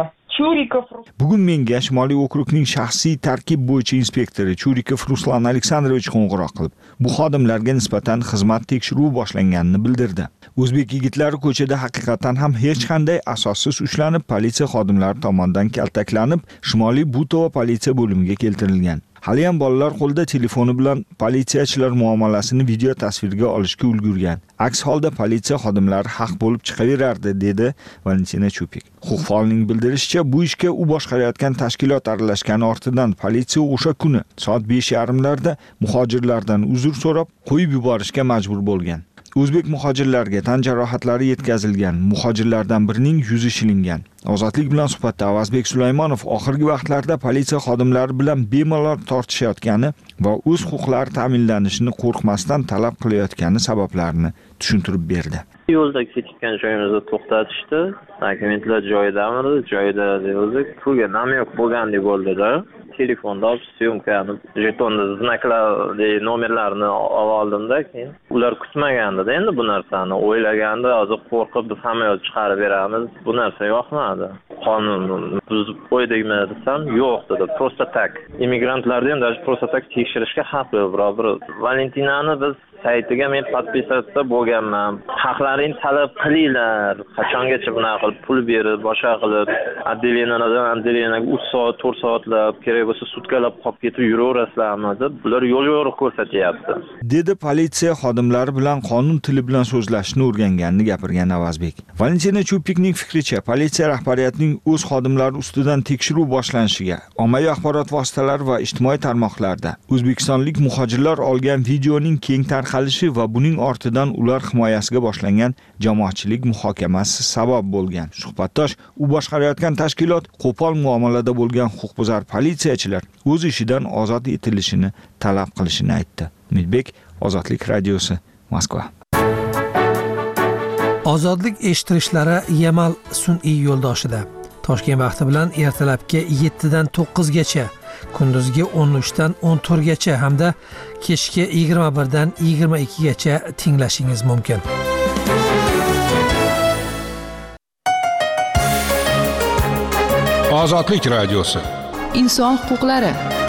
Bugun menga Shimoliy okrugning shaxsiy tarkib bo'yicha inspektori Churikov Ruslan Aleksandrovich qo'ng'iroq qilib, bu xodimlarga nisbatan xizmat tekshiruvi boshlanganini bildirdi. O'zbek yigitlari ko'chada haqiqatan ham hech qanday asossiz ushlanib, politsiya xodimlari tomonidan kaltaklanib, Shimoliy Butova politsiya bo'limiga keltirilgan. Hali ham bolalar qo'lida telefoni bilan politsiyachilar muomalasini video tasvirga olishga ulgurgan. Aks holda politsiya xodimlari haq bo'lib chiqaverardi, dedi Valentina Chupik. Huquq faolning bildirishicha, bu ishga u boshqarayotgan tashkilot aralashgani ortidan politsiya o'sha kuni soat 5:30larda muhojirlardan uzr so'rab, qo'yib yuborishga majbur bo'lgan. O'zbek muhojirlarga tan jarohatlari yetkazilgan. Muhojirlardan birining yuzi shilingan. Ozodlik bilan suhbatda Avazbek Sulaymonov oxirgi vaqtlarda politsiya xodimlari bilan bemalol tortishayotgani va o'z huquqlari ta'minlanishini qo'rqmasdan talab qilayotgani sabablarini tushuntirib berdi. Yo'lda ketgan joyimizda to'xtatishdi. Dokumentlar joyidamidi? Joyida o'zi pulga namyoq bo'lgandek bo'ldi-da. Telefonda olib syomkani, jetonni znaklarni nomerlarini oldimda, keyin ular kutmaganda endi bu narsani o'ylaganda, hozir qo'rqib biz hamma yo'l chiqarib beramiz. Bu narsa yoqmadi. Qonunni buzib qo'ydikmi desam, yo'q dedi. Просто так. Immigrantlarni ham даже просто так tekshirishga haqli, birodar. Valentinani biz saytiga men podpisatsiya bo'lganman. Haqlarini talab qilinglar. Qachongacha bunaqa qilib pul berib, boshqa qilib, отделениyaga 3 soat, 4 soatlab, kerak bo'lsa sutkalab qolib ketib yuraverasizlarmi deb bular yo'l yo'riq ko'rsatyapti. Dedi politsiya xodimlari bilan qonun tili bilan so'zlashni o'rganganini gapirgan Avazbek. Valentina Chupikning fikricha, politsiya rahbariyatining o'z xodimlari ustidan tekshiruv boshlanishiga, ommaviy axborot vositalari va ijtimoiy tarmoqlarda o'zbekistonlik muhojirlar olgan videoning keng tarqalishi va buning ortidan ular himoyasiga boshlangan jamoatchilik muhokamasi sabab bo'lgan. Suhbatdosh u boshqarayotgan tashkilot qo'pol muomalada bo'lgan huquqbuzar politsiyachilar o'z ishidan ozod etilishini talab qilishini aytdi. Umidbek, Ozodlik radiosi, Moskva. Ozodlik eshittirishlari Yamal sun'iy yo'ldoshida. Toshkent vaqti bilan ertalabki 7 dan 9 gacha, kunduzgi 13 dan 14 gacha hamda kechki 21 dan 22 gacha tinglashingiz mumkin. Ozodlik radiosi. Inson huquqlari.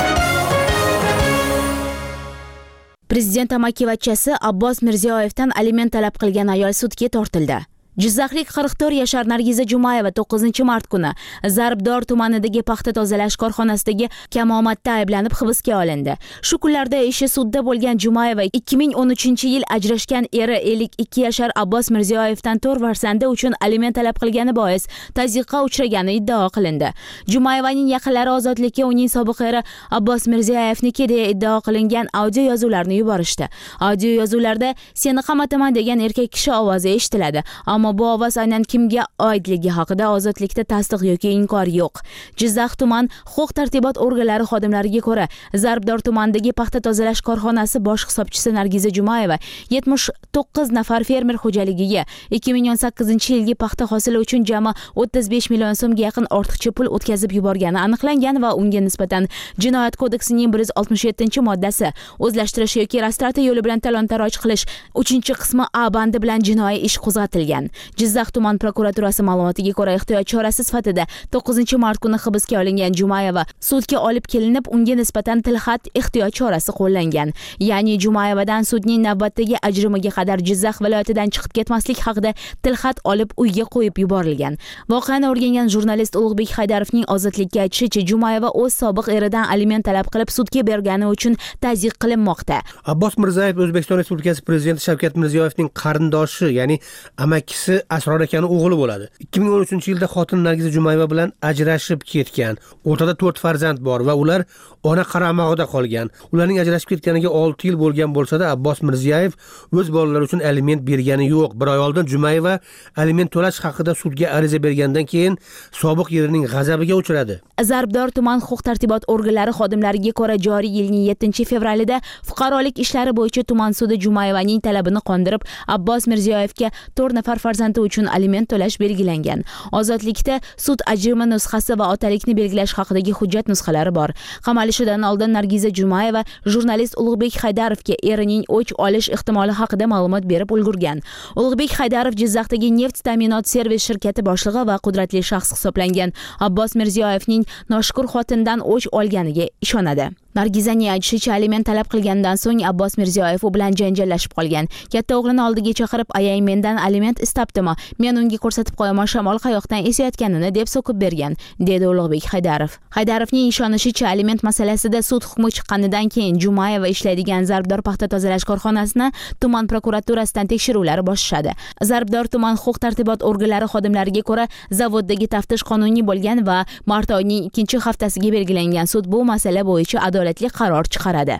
Prezident amakivachchasi Abbos Mirziyoyevdan aliment talab qilgan ayol sudga tortildi. Jizzaxlik 44 yashar Nargiza Jumayeva 9-mart kuni Zarbdor tumanidagi paxta tozalash korxonasidagi kamomatda ayblanib hibsga olindi. Shu kunlarda ishi sudda bo'lgan Jumayeva 2013-yil ajrashgan eri 52 yashar Abbos Mirziyoyevdan 4 farzandi uchun aliment talab qilgani bois tazyiqqa uchragani iddao qilindi. Jumayevaning yaqinlari ozodlikka uning sobiq eri Abbos Mirziyoyevniki deya iddao qilingan audio yozuvlarni yuborishdi. Audio yozuvlarda "Seni qamataman" degan erkak kishi ovozi eshitiladi. Ammo bu ovoz aynan kimga oidligi haqida ozodlikda tasdiq yoki inkor yo'q. Jizzax tuman huquq-tartibot organlari xodimlariga ko'ra, Zarbdor tumanidagi paxta tozalash korxonasi bosh hisobchisi Nargiza Jumayeva 79 nafar fermer xo'jaligiga 2018-yilgi paxta hosili uchun jami 35 million so'mga yaqin ortiqcha pul o'tkazib yuborgani aniqlangan va unga nisbatan Jinoyat kodeksining 167-moddasi o'zlashtirish yoki rastrata yo'li bilan talon-taroj qilish 3-qismi A bandi bilan jinoiy ish qo'zg'atilgan. Jizzax tuman prokuraturasi ma'lumotiga ko'ra, ehtiyot chorasi sifatida 9-mart kuni hibsga olingan Jumayeva sudga olib kelinib, unga nisbatan tilxat ehtiyot chorasi qo'llangan. Ya'ni Jumayevadan sudning navbatdagi ajrimiga qadar Jizzax viloyatidan chiqib ketmaslik haqida tilxat olib uyga qo'yib yuborilgan. Voqeani o'rgangan jurnalist Ulug'bek Haydarovning ozodlikka aytishicha, Jumayeva o'z sobiq eridan aliment talab qilib sudga bergani uchun tazyiq qilinmoqda. Abbos Mirzayev O'zbekiston Respublikasi Prezidenti Shavkat Mirziyoyevning qarindoshi, ya'ni amakisi ikkinchisi Asror akaning o'g'li bo'ladi. 2013-yilda xotin Nargiza Jumayeva bilan ajrashib ketgan. O'rtada 4 farzand bor va ular ona qaramog'ida qolgan. Ularning ajrashib ketganiga 6 yil bo'lgan bo'lsa-da, Abbos Mirziyoyev o'z bolalari uchun aliment bergani yo'q. Bir oy oldin Jumayeva aliment to'lash haqida sudga ariza bergandan keyin sobiq erining g'azabiga uchradi. Zarbdor tuman huquq-tartibot organlari xodimlariga ko'ra joriy yilning 7-fevralida fuqarolik ishlari bo'yicha tuman sudi Jumayevaning talabini qondirib, Abbos Mirziyoyevga 4 nafar farzandi uchun aliment to'lash belgilangan. Ozodlikda sud ajrimi nusxasi va otalikni belgilash haqidagi hujjat nusxalari bor. Qamalishidan oldin Nargiza Jumayeva jurnalist Ulug'bek Haydarovga erining o'ch olish ehtimoli haqida ma'lumot berib ulgurgan. Ulug'bek Haydarov Jizzaxdagi neft ta'minot servis shirkati boshlig'i va qudratli shaxs hisoblangan. Abbos Mirziyoyevning noshukur xotindan o'ch olganiga ishonadi. Nargizaning aytishicha, aliment talab qilgandan so'ng Abbos Mirziyoyev u bilan janjallashib qolgan. Katta o'g'lini oldiga chaqirib, "Ayang mendan aliment istabdimi? Men unga ko'rsatib qo'yaman, shamol qayoqdan esayotganini" deb so'kib bergan, dedi Ulug'bek Haydarov. Haydarovning ishonishicha, aliment masalasida sud hukmi chiqqanidan keyin Jumayeva ishlaydigan Zarbdor paxta tozalash korxonasini tuman prokuraturasidan tekshiruvlar boshlashadi. Zarbdor tuman huquq-tartibot organlari xodimlariga ko'ra, zavoddagi taftish qonuniy bo'lgan va mart oyining 2-haftasiga belgilangan sud bu masala bo'yicha adolatli qaror chiqaradi.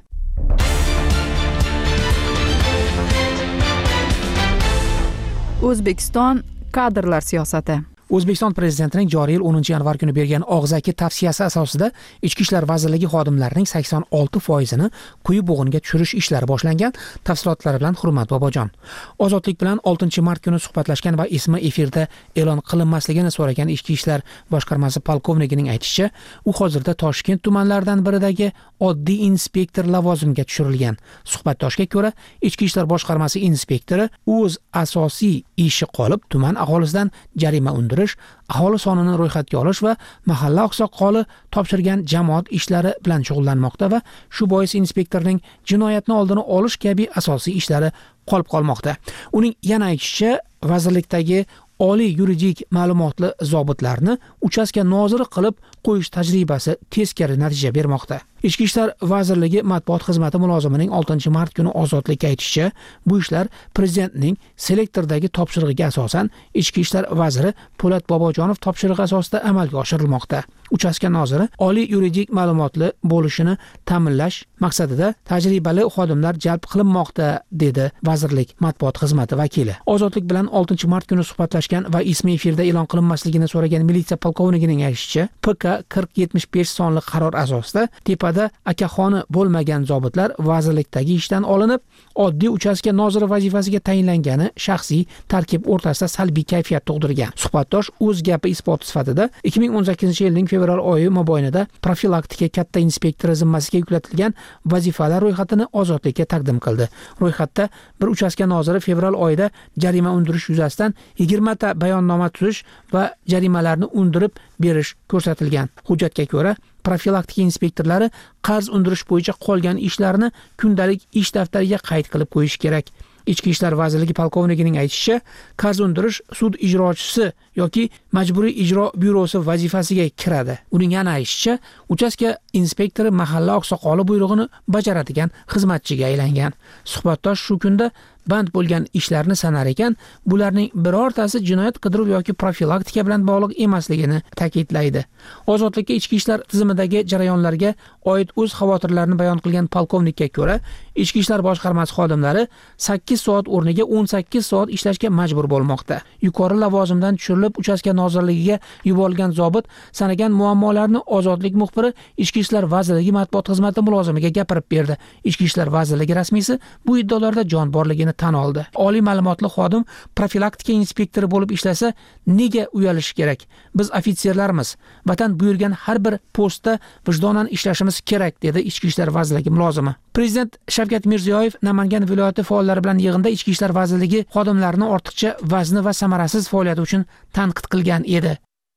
O'zbekiston kadrlar siyosati. O'zbekiston prezidentining joriy yil 10-yanvar kuni bergan og'zaki tavsiyasi asosida Ichki ishlar vazirligi xodimlarining 86%ni quyi bo'g'inga tushirish ishlari boshlangan. Tafsilotlari bilan Hurmat Bobojon. Ozodlik bilan 6-mart kuni suhbatlashgan va ismi efirda e'lon qilinmasligini so'ragan Ichki ishlar boshqarmasi polkovnikining aytishicha, u hozirda Toshkent tumanlaridan biridagi oddiy inspektor lavozimiga tushirilgan. Suhbatdoshga ko'ra, Ichki ishlar boshqarmasi inspektori o'z asosiy ishi qolib, tuman aholisidan jarima undirish, aholi sonini ro'yxatga olish va mahalla oqsoqoli topshirgan jamoat ishlari bilan shug'ullanmoqda va shu bois inspektorning jinoyatni oldini olish kabi asosiy ishlari qolib qolmoqda. Uning yana aytishicha, vazirlikdagi oliy yuridik ma'lumotli zobitlarni uchastka noziri qilib qo'yish tajribasi teskari natija bermoqda. Ichki ishlar vazirligi matbuot xizmati mulozimining 6-mart kuni Ozodlikka aytishicha, bu ishlar prezidentning selektordagi topshirig'iga asosan Ichki ishlar vaziri Po'lat Bobojonov topshirig'i asosida amalga oshirilmoqda. Uchastka noziri oliy yuridik ma'lumotli bo'lishini ta'minlash maqsadida tajribali xodimlar jalb qilinmoqda, dedi vazirlik matbuot xizmati vakili. Ozodlik bilan 6-mart kuni suhbatlashgan va ismi efirda e'lon qilinmasligini so'ragan militsiya polkovnikining aytishicha, PK 4075 sonli qaror asosida tepada akaxoni bo'lmagan zobitlar vazirlikdagi ishdan olinib, oddiy uchastka noziri vazifasiga tayinlangani shaxsiy tarkib o'rtasida salbiy kayfiyat tug'dirgan. Suhbatdosh o'z gapi isboti sifatida 2018-yilning fevral oyi mobaynida profilaktika katta inspektori zimmasiga yuklatilgan vazifalar ro'yxatini Ozodlikka taqdim qildi. Ro'yxatda bir uchastka noziri fevral oyida jarima undirish yuzasidan 20 ta bayonnoma tuzish va jarimalarni undirib berish ko'rsatilgan. Hujjatga ko'ra, profilaktika inspektorlari qarz undirish bo'yicha qolgan ishlarni kundalik ish daftariga qayd qilib qo'yish kerak. Ichki ishlar vazirligi polkovnikining aytishicha, qarz undirish sud ijrochisi yoki majburiy ijro byurosi vazifasiga kiradi. Uning yana aytishicha, uchastka inspektori mahalla oqsoqoli buyrug'ini bajaradigan xizmatchiga aylangan. Suhbatdosh shu kunda band bo'lgan ishlarni sanar ekan, bularning birortasi jinoyat qidiruv yoki profilaktika bilan bog'liq emasligini ta'kidlaydi. Ozodlikka ichki ishlar tizimidagi jarayonlarga oid o'z xavotirlarini bayon qilgan polkovnikka ko'ra, ichki ishlar boshqarmasi xodimlari 8 soat o'rniga 18 soat ishlashga majbur bo'lmoqda. Yuqori lavozimdan tushirilib uchastka nozirligiga yuborilgan zobit sanagan muammolarni Ozodlik muxbiri Ichki ishlar vazirligi matbuot xizmati mulozimiga gapirib berdi. Ichki ishlar vazirligi rasmiysi bu iddaolarda jon borligini tan oldi. Oliy ma'lumotli xodim profilaktika inspektori bo'lib ishlasa, nega uyalish kerak? Biz ofitserlarmiz. Vatan buyurgan har bir postda vijdonan ishlashimiz kerak, dedi Ichki ishlar vazirligi mulozimi. Prezident Shavkat Mirziyoyev Namangan viloyati faollari bilan yig'inda Ichki ishlar vazirligi xodimlarini ortiqcha vazni va samarasiz faoliyati uchun tanqid qilgan edi.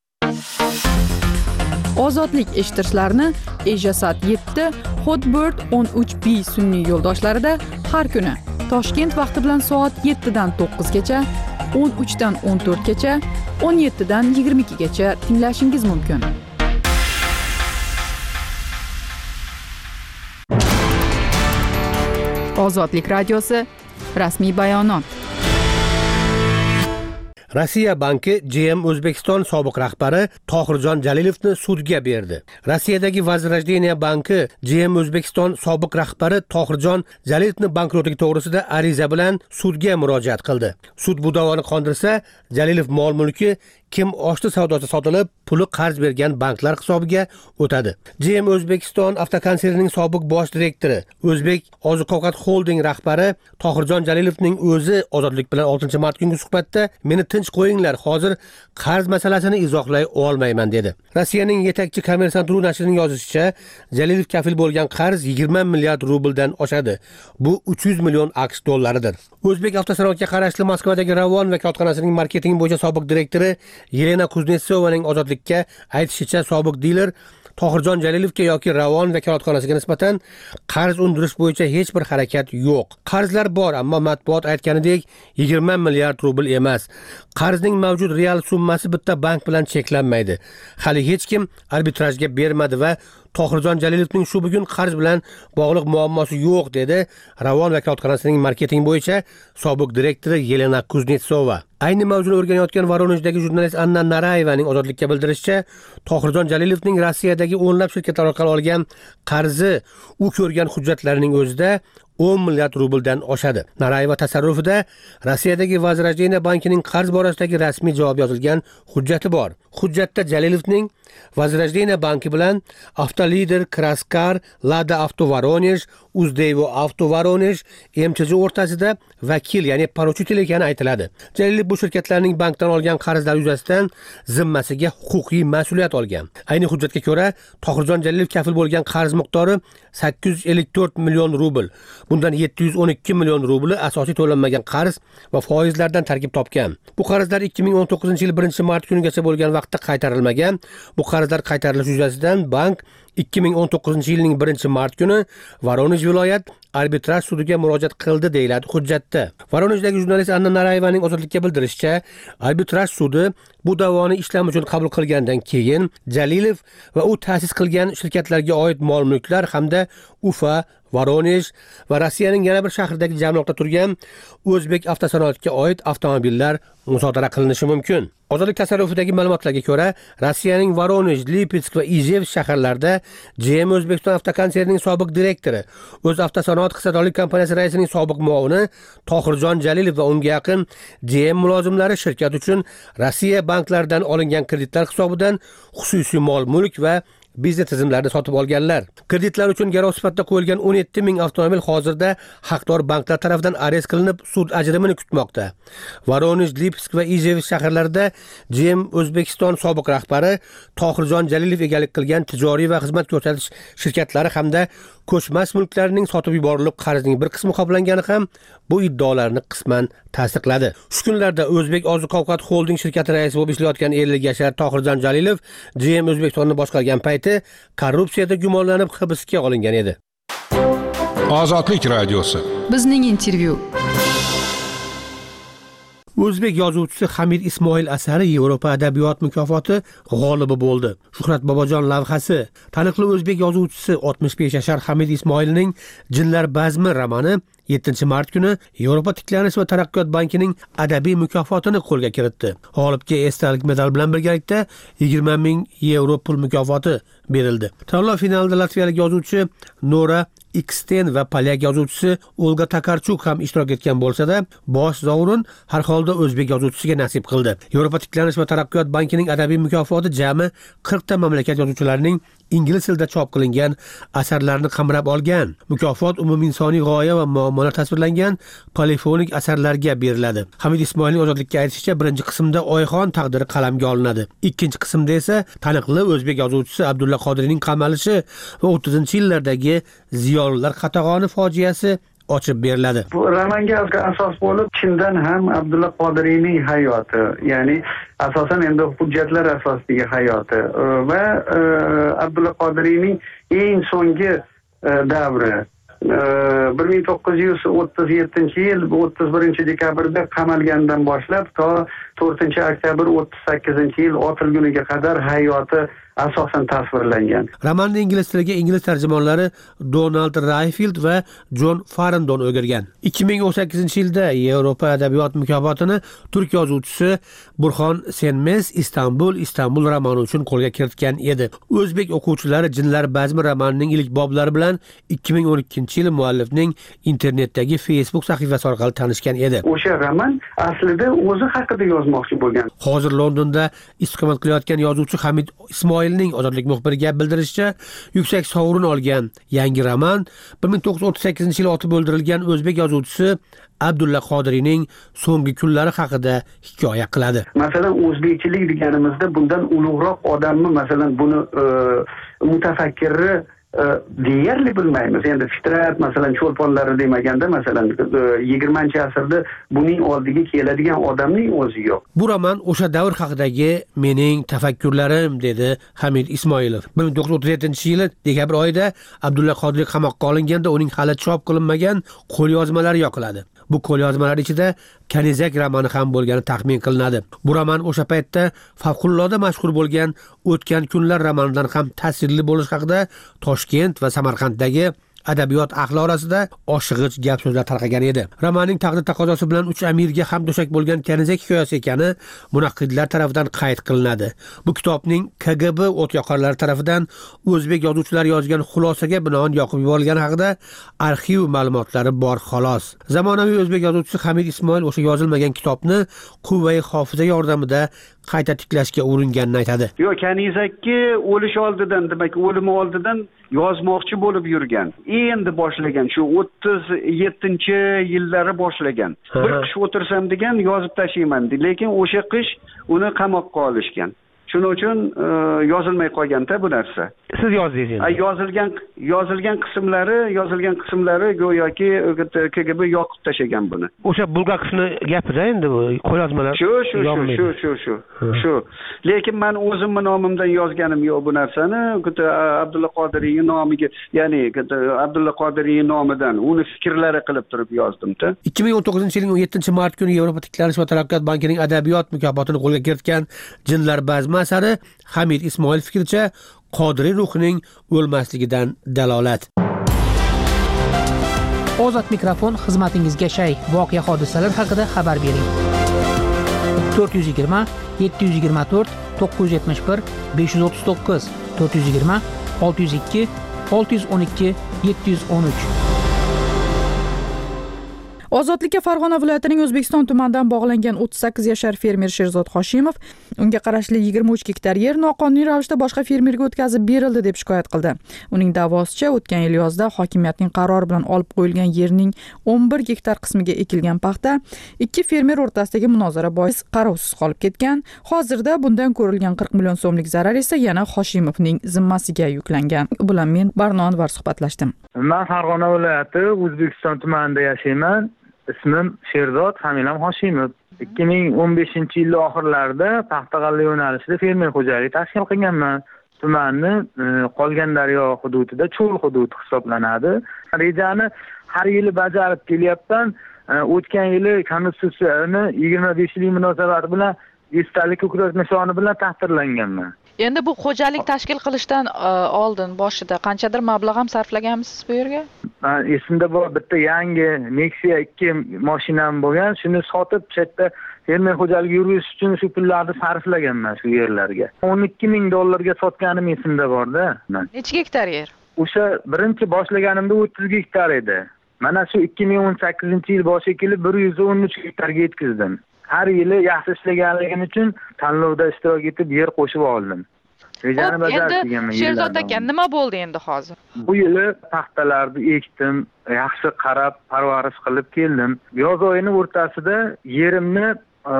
Ozodlik eshittirishlarni Ejasat 7, Hotbird 13B sun'iy yo'ldoshlarida har kuni Toshkent vaqti bilan soat 7 dan 9 gacha, 13 dan 14 gacha, 17 dan 22 gacha tinglashingiz mumkin. Ozodlik radiosi rasmiy bayonot. Rossiya banki GM O'zbekiston sobiq rahbari Tohirjon Jalilovni sudga berdi. Rossiyadagi Возрождение banki GM O'zbekiston sobiq rahbari Tohirjon Jalilovni bankrotligi to'g'risida ariza bilan sudga murojaat qildi. Sud bu da'voni qondirsa, Jalilov mol-mulki kim oshti savdosi sotilib, puli qarz bergan banklar hisobiga o'tadi. GM O'zbekiston avtokonsernining sobiq bosh direktori, O'zbek oziq-ovqat holding rahbari Tohirjon Jalilovning o'zi Ozodlik bilan 6-mart kungi suhbatda "Meni tinch qo'yinglar, hozir qarz masalasini izohlay olmayman" dedi. Rossiyaning yetakchi Kommersant.ru nashrining yozishicha, Jalilov kafil bo'lgan qarz 20 milliard rubldan oshadi. Bu 300 million AQSh dollaridir. O'zbek avtosanoatga qarashli Moskvadagi Ravon vakolatxonasining marketing bo'yicha sobiq direktori Yelena Kuznetsovaning Ozodlikka aytishicha, sobiq diler Tohirjon Jalilovga yoki Ravon vakolatxonasiga nisbatan qarz undirish bo'yicha hech bir harakat yo'q. Qarzlar bor, ammo matbuot aytganidek 20 milliard rubl emas. Qarzning mavjud real summasi bitta bank bilan cheklanmaydi. Hali hech kim arbitrajga bermadi va Tohirjon Jalilovning shu bugun qarz bilan bog'liq muammosi yo'q, dedi Ravon vakolatxonasining marketing bo'yicha sobiq direktori Yelena Kuznetsova. Ayni mavzuni o'rganayotgan Voronejdagi jurnalist Anna Narayevaning Ozodlikka bildirishicha, Tohirjon Jalilovning Rossiyadagi o'nlab shirkatlar orqali olgan qarzi u ko'rgan hujjatlarning o'zida 10 milliard rubldan oshadi. Narayeva tasarrufida Rossiyadagi Возрождение bankining qarz borasidagi rasmiy javob yozilgan hujjati bor. Hujjatda Jalilovning Возрождение banki bilan Avtolider, Kraskar, Lada Avto Voronej, Uzdevo Avto Voronej MCJ o'rtasida vakil, ya'ni poruchitel ekani aytiladi. Jalilov bu shirkatlarning bankdan olgan qarzlar yuzasidan zimmasiga huquqiy mas'uliyat olgan. Ayni hujjatga ko'ra, Tohirjon Jalilov kafil bo'lgan qarz miqdori 854 million rubl. Bundan 712 million rubli asosiy to'lanmagan qarz va foizlardan tarkib topgan. Bu qarzlar 2019-yil 1-mart kunigacha bo'lgan vaqtda qaytarilmagan. Bu qarzlar qaytarilishi yuzasidan bank 2019-yilning 1-mart kuni Voronej viloyat arbitraj sudiga murojaat qildi, deyiladi hujjatda. Voronejdagi jurnalist Anna Narayevaning Ozodlikka bildirishicha, arbitraj sudi bu da'voni ishlam uchun qabul qilgandan keyin Jalilov va u ta'sis qilgan shirkatlarga oid mol-mulklar hamda Ufa, Voronej va Rossiyaning yana bir shahridagi jamliqda turgan o'zbek avtosanoatiga oid avtomobillar musodara qilinishi mumkin. Ozodlik tasarrufidagi ma'lumotlarga ko'ra, Rossiyaning Voronej, Lipetsk va Ijev shaharlarida GM O'zbekiston avtokonsernining sobiq direktori, o'z avtosanoat hissadorlik kompaniyasi raisining sobiq muovini Tohirjon Jalilov va unga yaqin GM mulozimlari shirkat uchun Rossiya banklaridan olingan kreditlar hisobidan xususiy mol-mulk va biznes tizimlarini sotib olganlar. Kreditlar uchun garov sifatida qo'yilgan 17 ming avtomobil hozirda haqdor banklar tomonidan arest qilinib, sud ajrimini kutmoqda. Voronej, Lipetsk va Ijev shaharlarida GM O'zbekiston sobiq rahbari Tohirjon Jalilov egalik qilgan tijoriy va xizmat ko'rsatish shirkatlari hamda ko'chmas mulklarining sotib yuborilib, qarzning bir qismi qoplangani ham bu iddaolarni qisman tasdiqladi. Shu kunlarda O'zbek oziq-ovqat holding shirkati raisi bo'lib ishlayotgan 50 yashar Tohirjon Jalilov GM O'zbekistonni boshqargan payti korrupsiyada gumonlanib hibsga olingan edi. Ozodlik radiosi. Bizning intervyu. O'zbek yozuvchisi Hamid Ismoil asari Yevropa adabiyot mukofoti g'olibi bo'ldi. Shuhrat Bobojon lavhasi. Taniqli o'zbek yozuvchisi 65 yashar Hamid Ismoilning Jinlar bazmi romani 7-mart kuni Yevropa tiklanish va taraqqiyot bankining adabiy mukofotini qo'lga kiritdi. G'olibga esdalik medal bilan birgalikda 20 ming yevro pul mukofoti berildi. Tanlov finalida latviyalik yozuvchi Nora Xten va polyak yozuvchisi Olga Takarchuk ham ishtirok etgan bo'lsa-da, bosh sovrin har holda o'zbek yozuvchisiga nasib qildi. Yevropa tiklanish va taraqqiyot bankining adabiy mukofoti jami 40 ta mamlakat yozuvchilarining ingliz tilida chop qilingan asarlarini qamrab olgan. Mukofot umuminsoniy g'oya va muammolar tasvirlangan polifonik asarlarga beriladi. Hamid Ismoilning Ozodlikka aytishicha, birinchi qismda Oyxon taqdiri qalamga olinadi. Ikkinchi qismda esa taniqli o'zbek yozuvchisi Abdulla Qodiriyning qamalishi va 30-yillardagi ziyolilar qatag'oni fojiasi ochib beriladi. Bu romanga asos bo'lib, chindan ham Abdulla Qodiriyning hayoti, ya'ni asosan endi hujjatlar asosidagi hayoti va Abdulla Qodiriyning eng so'nggi davri 1937-yil 31-dekabrda qamalgandan boshlab to 4-oktyabr 38-yil otilguniga qadar hayoti asosan tasvirlangan. Romanning ingliz tiliga ingliz tarjimonlari Donald Rayfield va John Farrington o'girgan. 2018-yilda Yevropa adabiyot mukofotini turk yozuvchisi Burxon Senmes Istanbul romani uchun qo'lga kiritgan edi. O'zbek o'quvchilari Jinlar bazmi romanining ilk boblari bilan 2012-yil muallifning internetdagi Facebook sahifasi orqali tanishgan edi. O'sha roman aslida o'zi haqida yozmoqchi bo'lgan. Hozir Londonda istiqomat qilayotgan yozuvchi Hamid Ismoilning Ozodlik muxbiriga bildirishicha, yuksak sovrin olgan yangi roman 1938-yil otib o'ldirilgan o'zbek yozuvchisi Abdulla Qodiriyning so'nggi kunlari haqida hikoya qiladi. Masalan, o'zbekchilik deganimizda bundan ulug'roq odamni, masalan, buni mutafakkirni deyarli bilmaymiz. Endi Fitrat, masalan, cho'lponlari demaganda, masalan, 20-asrda buning oldiga keladigan odamning o'zi yo'q. Bu roman o'sha davr haqidagi mening tafakkurlarim, dedi Hamid Ismoilov. 1937-yili dekabr oyida Abdulla Qodiriy qamoqqa olinganda uning hali chop qilinmagan qo'lyozmalari yoqiladi. Bu qo'lyozmalar ichida Kanizak romani ham bo'lgani taxmin qilinadi. Bu roman o'sha paytda favqulodda mashhur bo'lgan O'tgan kunlar romanidan ham ta'sirli bo'lish haqida Toshkent va Samarqanddagi adabiyot ahli orasida oshig'ich gap so'zlar tarqagan edi. Romanning taqdir taqozosi bilan 3 amirga ham do'shak bo'lgan Kanizak hikoyasi ekani munaqqidlar tomonidan qayd qilinadi. Bu kitobning KGB o'tyoqarlari tomonidan o'zbek yozuvchilari yozgan xulosaga binoan yoqib yuborilgani haqida arxiv ma'lumotlari bor xolos. Zamonaviy o'zbek yozuvchisi Hamid Ismoil o'sha yozilmagan kitobni quvvai hofiza yordamida qayta tiklashga uringanini aytadi. Yo'q, Kanizakka o'lish oldidan, demak, o'limi oldidan yozmoqchi bo'lib yurgan. Endi boshlagan, shu 37-yillari boshlagan. Bir qish o'tirsam degan, yozib tashlayman, lekin o'sha qish uni qamoqqa olishgan. Shuning uchun yozilmay qolganda bu narsa. Siz yozdingiz. Yozilgan qismlari go'yoki KGB yoqib tashagan buni. O'sha bulgar qismi gapida endi bu qo'lyozmalar. Shu. Lekin men o'zimning nomimdan yozganim yo'q bu narsani. Abdulla Qodiriyning nomiga, ya'ni Abdulla Qodiriyning nomidan uni fikrlari qilib turib yozdim-da. 2019-yilning 17-mart kuni Yevropa tiklanish va taraqqiyot bankining adabiyot mukofotini qo'lga kiritgan Jinlar bazmi asari Hamid Ismoil fikricha Qodiriy ruhining o'lmasligidan dalolat. Ozod mikrofon xizmatingizga shay. Voqea hodisalar haqida xabar bering. 420 724 971 539 420 602 612 713. Ozodlikka Farg'ona viloyatining O'zbekiston tumanidan bog'langan 38 yashar fermer Sherzod Hoshimov unga qarashli 23 gektar yer noqonuniy ravishda boshqa fermerga o'tkazib berildi deb shikoyat qildi. Uning da'vosicha o'tgan yil yozda hokimiyatning qarori bilan olib qo'yilgan yerning 11 gektar qismiga ekilgan paxta ikki fermer o'rtasidagi munozara bois qarovsiz qolib ketgan. Hozirda bundan ko'rilgan 40 million so'mlik zarar esa yana Hoshimovning zimmasiga yuklangan. Bilan men Barno Anvar suhbatlashdim. Men Farg'ona viloyati O'zbekiston tumanida yashayman. Ismim Sherzod, familiyam Hoshimov. 2015-yil oxirlarida Paxtag'alla yo'nalishida fermer xo'jaligi tashkil qilganman. Tumanni Qolgandaryo hududida cho'l hudud hisoblanadi. Rejani har yili bajarib kelyapman. O'tgan yili Konstitutsiyani 25-yillik munosabati bilan esdalik ko'krak nishoni bilan taqdirlanganman. Endi bu xo'jalik tashkil qilishdan oldin boshida qanchadir mablag' ham sarflaganmisiz bu yerga? Esimda bor, bitta yangi Nexia 2 mashinam bo'lgan. Shuni sotib, chetda fermer xo'jaligi yurish uchun shu pullarni sarflaganman shu yerlarga. $12,000 sotganim esimda bor-da. Necha gektar yer? O'sha birinchi boshlaganimda 30 gektar edi. Mana shu 2018-yil boshiga kelib 113 gektarga yetkazdim. Har yili yaxshi ishlaganligim uchun tanlovda ishtirok etib yer qo'shib oldim. Rejani bajarib kelganman. Sherzod aka, nima bo'ldi endi hozir? Bu yili paxtalarni ekdim, yaxshi qarab, parvarish qilib keldim. Yoz oyining o'rtasida yerimni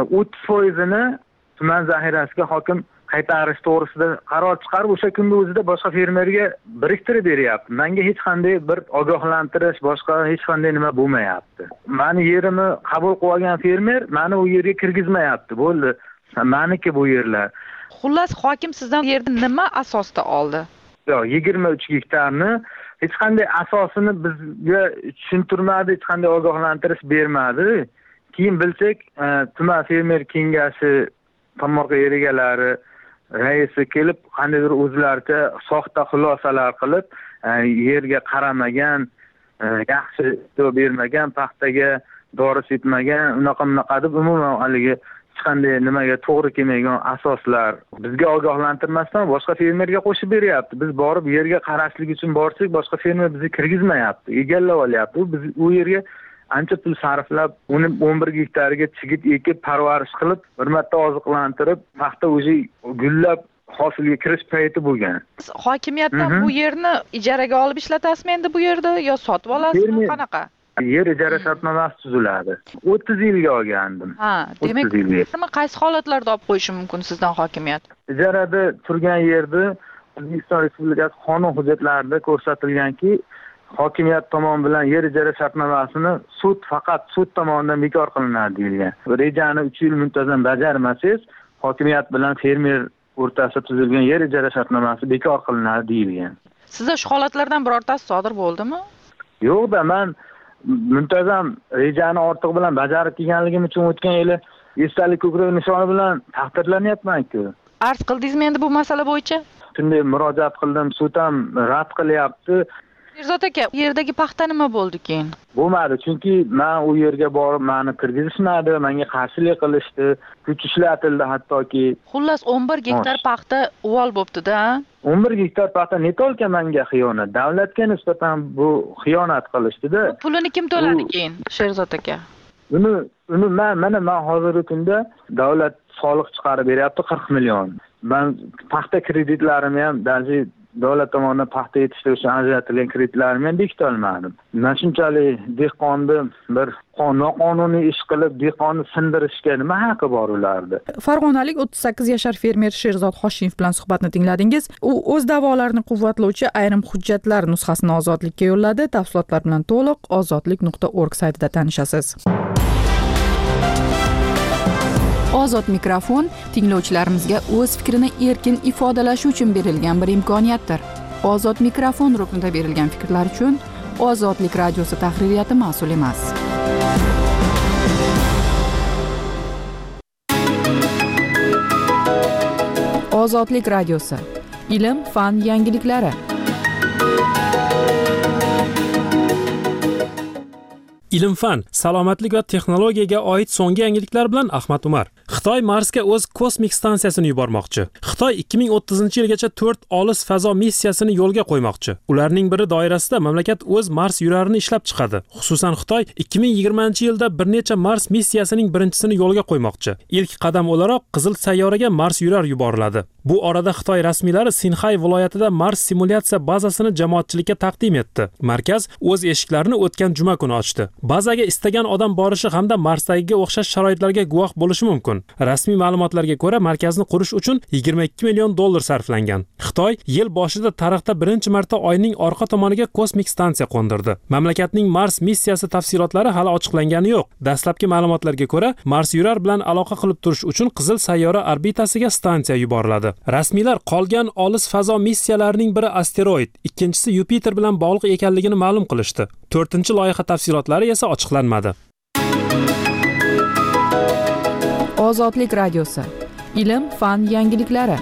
30%ni tuman zaxirasiga hokim qaytarish to'g'risida qaror chiqarib, o'sha kunning o'zida boshqa fermerga biriktirib beryapti. Menga hech qanday bir ogohlantirish, boshqa hech qanday nima bo'lmayapti. Meni yerimni qabul qilib olgan fermer meni u yerga kirgizmayapti. Bo'ldi, meniki bu yerlar. Xullas, hokim sizdan yerni nima asosda oldi? Yo'q, 23 gektarni hech qanday asosini bizga tushuntirmadi, hech qanday ogohlantirish bermadi. Keyin bilsak, tuman fermer kengashi, tomorqa yer egalari raisi kelib qandaydir o'zlaricha soxta xulosalar qilib yerga qaramagan, yaxshi bermagan, paxtaga dori sepmagan, unaqa deb umuman haligi hech qanday nimaga to'g'ri kelmagan asoslar bizga ogohlantirmasdan boshqa fermerga qo'shib beryapti. Biz borib yerga qarashlik uchun borsak, boshqa fermer bizni kirgizmayapti, egallab olyapti. Biz u yerga ancha pul sarflab, uni 11 gektariga chigit ekib, parvarish qilib, bir marta oziqlantirib, paxta o'zi gullab hosilga kirish payti bo'lgan. Hokimiyatdan bu yerni ijaraga olib ishlatasizmi endi bu yerda yo sotib olasizmi, qanaqa? Yer ijara shartnomasi tuziladi. 30 yilga olgandim. Ha, demak, qaysi holatlarda olib qo'yishi mumkin sizdan hokimiyat? Ijarada turgan yerda O'zbekiston Respublikasi qonun hujjatlarida ko'rsatilganki, hokimiyat tomon bilan yer ijara shartnomasini faqat sud tomonidan bekor qilinadi deyilgan. Rejani 3 yil muntazam bajarmasangiz, hokimiyat bilan fermer o'rtasida tuzilgan yer ijara shartnomasi bekor qilinadi deyilgan. Sizda shu holatlardan birortasi sodir bo'ldimi? Yo'q-da, men muntazam rejani ortiq bilan bajarib kelganligim uchun o'tgan yili esdalik ko'krak nishoni bilan taqdirlanyapman-ku. Arz qildingizmi endi bu masala bo'yicha? Shunday murojaat qildim, sud ham rad qilyapti. Sherzod aka, yerdagi paxta nima bo'ldi keyin? Bo'lmadi, chunki men u yerga borib meni kirgizishmadi, menga qarshilik qilishdi, kuch ishlatildi hattoki. Xullas 11 gektar paxta uvol bo'pti-da. 11 gektar paxta netolka menga xiyonat. Davlatga nisbatan bu xiyonat qilishdi-da. Pulini kim to'ladi keyin, Sherzod aka? Uni men hozirgi kunda davlat soliq chiqarib beryapti 40 million. Men paxta kreditlarimni ham даже davlat tomonidan paxta yetishtirish uchun ajratilgan kreditlarni ham bekita olmadim. Men shunchalik dehqonni bir noqonuniy ish qilib, dehqonni sindirishga nima haqqi bor ularda? Farg'onalik 38 yashar fermer Sherzod Hoshimov bilan suhbatni tingladingiz. U o'z da'volarini quvvatlovchi ayrim hujjatlar nusxasini Ozodlikka yo'lladi. Tafsilotlar bilan to'liq ozodlik.org saytida tanishasiz. Ozod mikrofon tinglovchilarimizga o'z fikrini erkin ifodalashi uchun berilgan bir imkoniyatdir. Ozod mikrofon ruknida berilgan fikrlar uchun Ozodlik radiosi tahririyati mas'ul emas. Ozodlik radiosi. Ilm, fan yangiliklari. Ilm-fan, salomatlik va texnologiyaga oid so'nggi yangiliklar bilan Ahmad Umar. Xitoy Marsga o'z kosmik stansiyasini yubormoqchi. Xitoy 2030-yilgacha 4 olis fazo missiyasini yo'lga qo'ymoqchi. Ularning biri doirasida mamlakat o'z Mars yurarini ishlab chiqadi. Xususan Xitoy 2020-yilda bir necha Mars missiyasining birinchisini yo'lga qo'ymoqchi. Ilk qadam o'laroq Qizil sayyoraga Mars yurar yuboriladi. Bu orada Xitoy rasmiylari Sinxay viloyatida Mars simulyatsiya bazasini jamoatchilikka taqdim etdi. Markaz o'z eshiklarini o'tgan juma kuni ochdi. Bazaga istagan odam borishi hamda Marsdagiga o'xshash sharoitlarga guvoh bo'lishi mumkin. Rasmiy ma'lumotlarga ko'ra, markazni qurish uchun 22 million dollar sarflangan. Xitoy yil boshida tarixda birinchi marta Oyning orqa tomoniga kosmik stansiya qo'ndirdi. Mamlakatning Mars missiyasi tafsilotlari hali ochiqlangani yo'q. Dastlabki ma'lumotlarga ko'ra, Mars yurar bilan aloqa qilib turish uchun Qizil sayyora orbitasiga stansiya yuboriladi. Rasmiylar qolgan olis fazo missiyalarining biri asteroid, ikkinchisi Yupiter bilan bog'liq ekanligini ma'lum qilishdi. 4-loyiha tafsilotlari esa ochiqlanmadi. Ozodlik radiosi. Ilm, fan yangiliklari.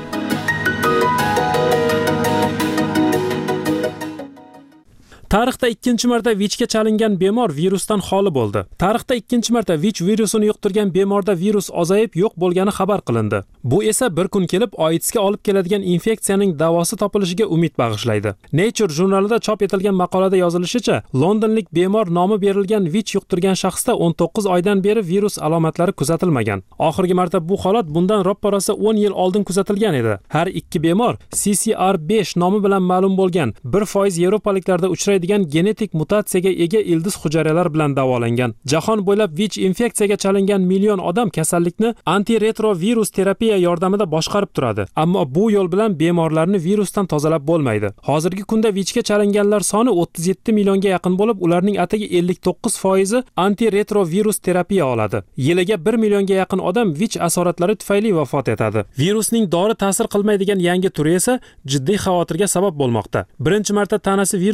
Tarixda ikkinchi marta VIChga chalingan bemor virusdan xoli bo'ldi. Tarixda ikkinchi marta VICh virusini yuqtirgan bemorda virus ozayib yo'q bo'lgani xabar qilindi. Bu esa bir kun kelib AIDSga olib keladigan infeksiyaning davosi topilishiga umid bag'ishlaydi. Nature jurnalida chop etilgan maqolada yozilishicha, londonlik bemor nomi berilgan VICh yuqtirgan shaxsda 19 oydan beri virus alomatlari kuzatilmagan. Oxirgi marta bu holat bundan roppa-rosa 10 yil oldin kuzatilgan edi. Har ikki bemor CCR5 nomi bilan ma'lum bo'lgan 1% yevropaliklarda uchraydigan genetik mutatsiyaga ega ildiz hujayralar bilan davolangan. Jahon bo'ylab VICh infeksiyaga chalingan million odam kasallikni antiretrovirus terapiya yordamida boshqarib turadi. Ammo bu yo'l bilan bemorlarni virusdan tozalab bo'lmaydi. Hozirgi kunda VIChga chalinganlar soni 37 millionga yaqin bo'lib, ularning atigi 59% antiretrovirus terapiya oladi. Yiliga 1 millionga yaqin odam VICh asoratlari tufayli vafot etadi. Virusning dori ta'sir qilmaydigan yangi turi esa jiddiy xavotirga sabab bo'lmoqda. Birinchi marta tanasi virusdan butunlay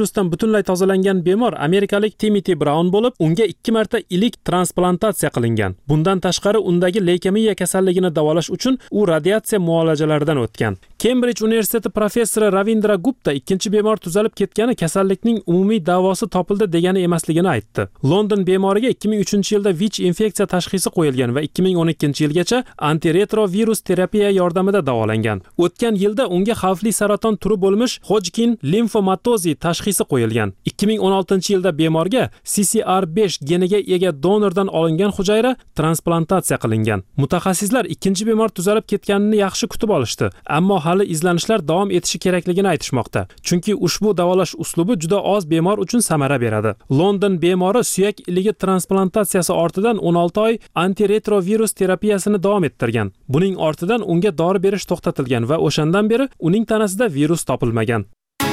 butunlay tozalangan bemor amerikalik Timothy Brown bo'lib, unga 2 marta ilik transplantatsiya qilingan. Bundan tashqari undagi leykemiya kasalligini davolash uchun u radiatsiya muolajalaridan o'tgan. Cambridge universiteti professori Ravindra Gupta ikkinchi bemor tuzalib ketgani kasallikning umumiy davosi topildi degani emasligini aytdi. London bemoriga 2003-yilda VICH infeksiya tashxisi qo'yilgan va 2012-yilgacha antiretrovirus terapiya yordamida davolangan. O'tgan yilda unga xavfli saraton turi bo'lmish Hodgkin limfomatozi tashxisi qo'yilgan. 2016-yilda bemorga CCR5 geniga ega donordan olingan hujayra transplantatsiya qilingan. Mutaxassislar ikkinchi bemor tuzalib ketganini yaxshi kutib olishdi, ammo hali izlanishlar davom etishi kerakligini aytishmoqda. Chunki ushbu davolash uslubi juda oz bemor uchun samara beradi. London bemori suyak iligi transplantatsiyasi ortidan 16 oy antiretrovirus terapiyasini davom ettirgan. Buning ortidan unga dori berish to'xtatilgan va o'shandan beri uning tanasida virus topilmagan.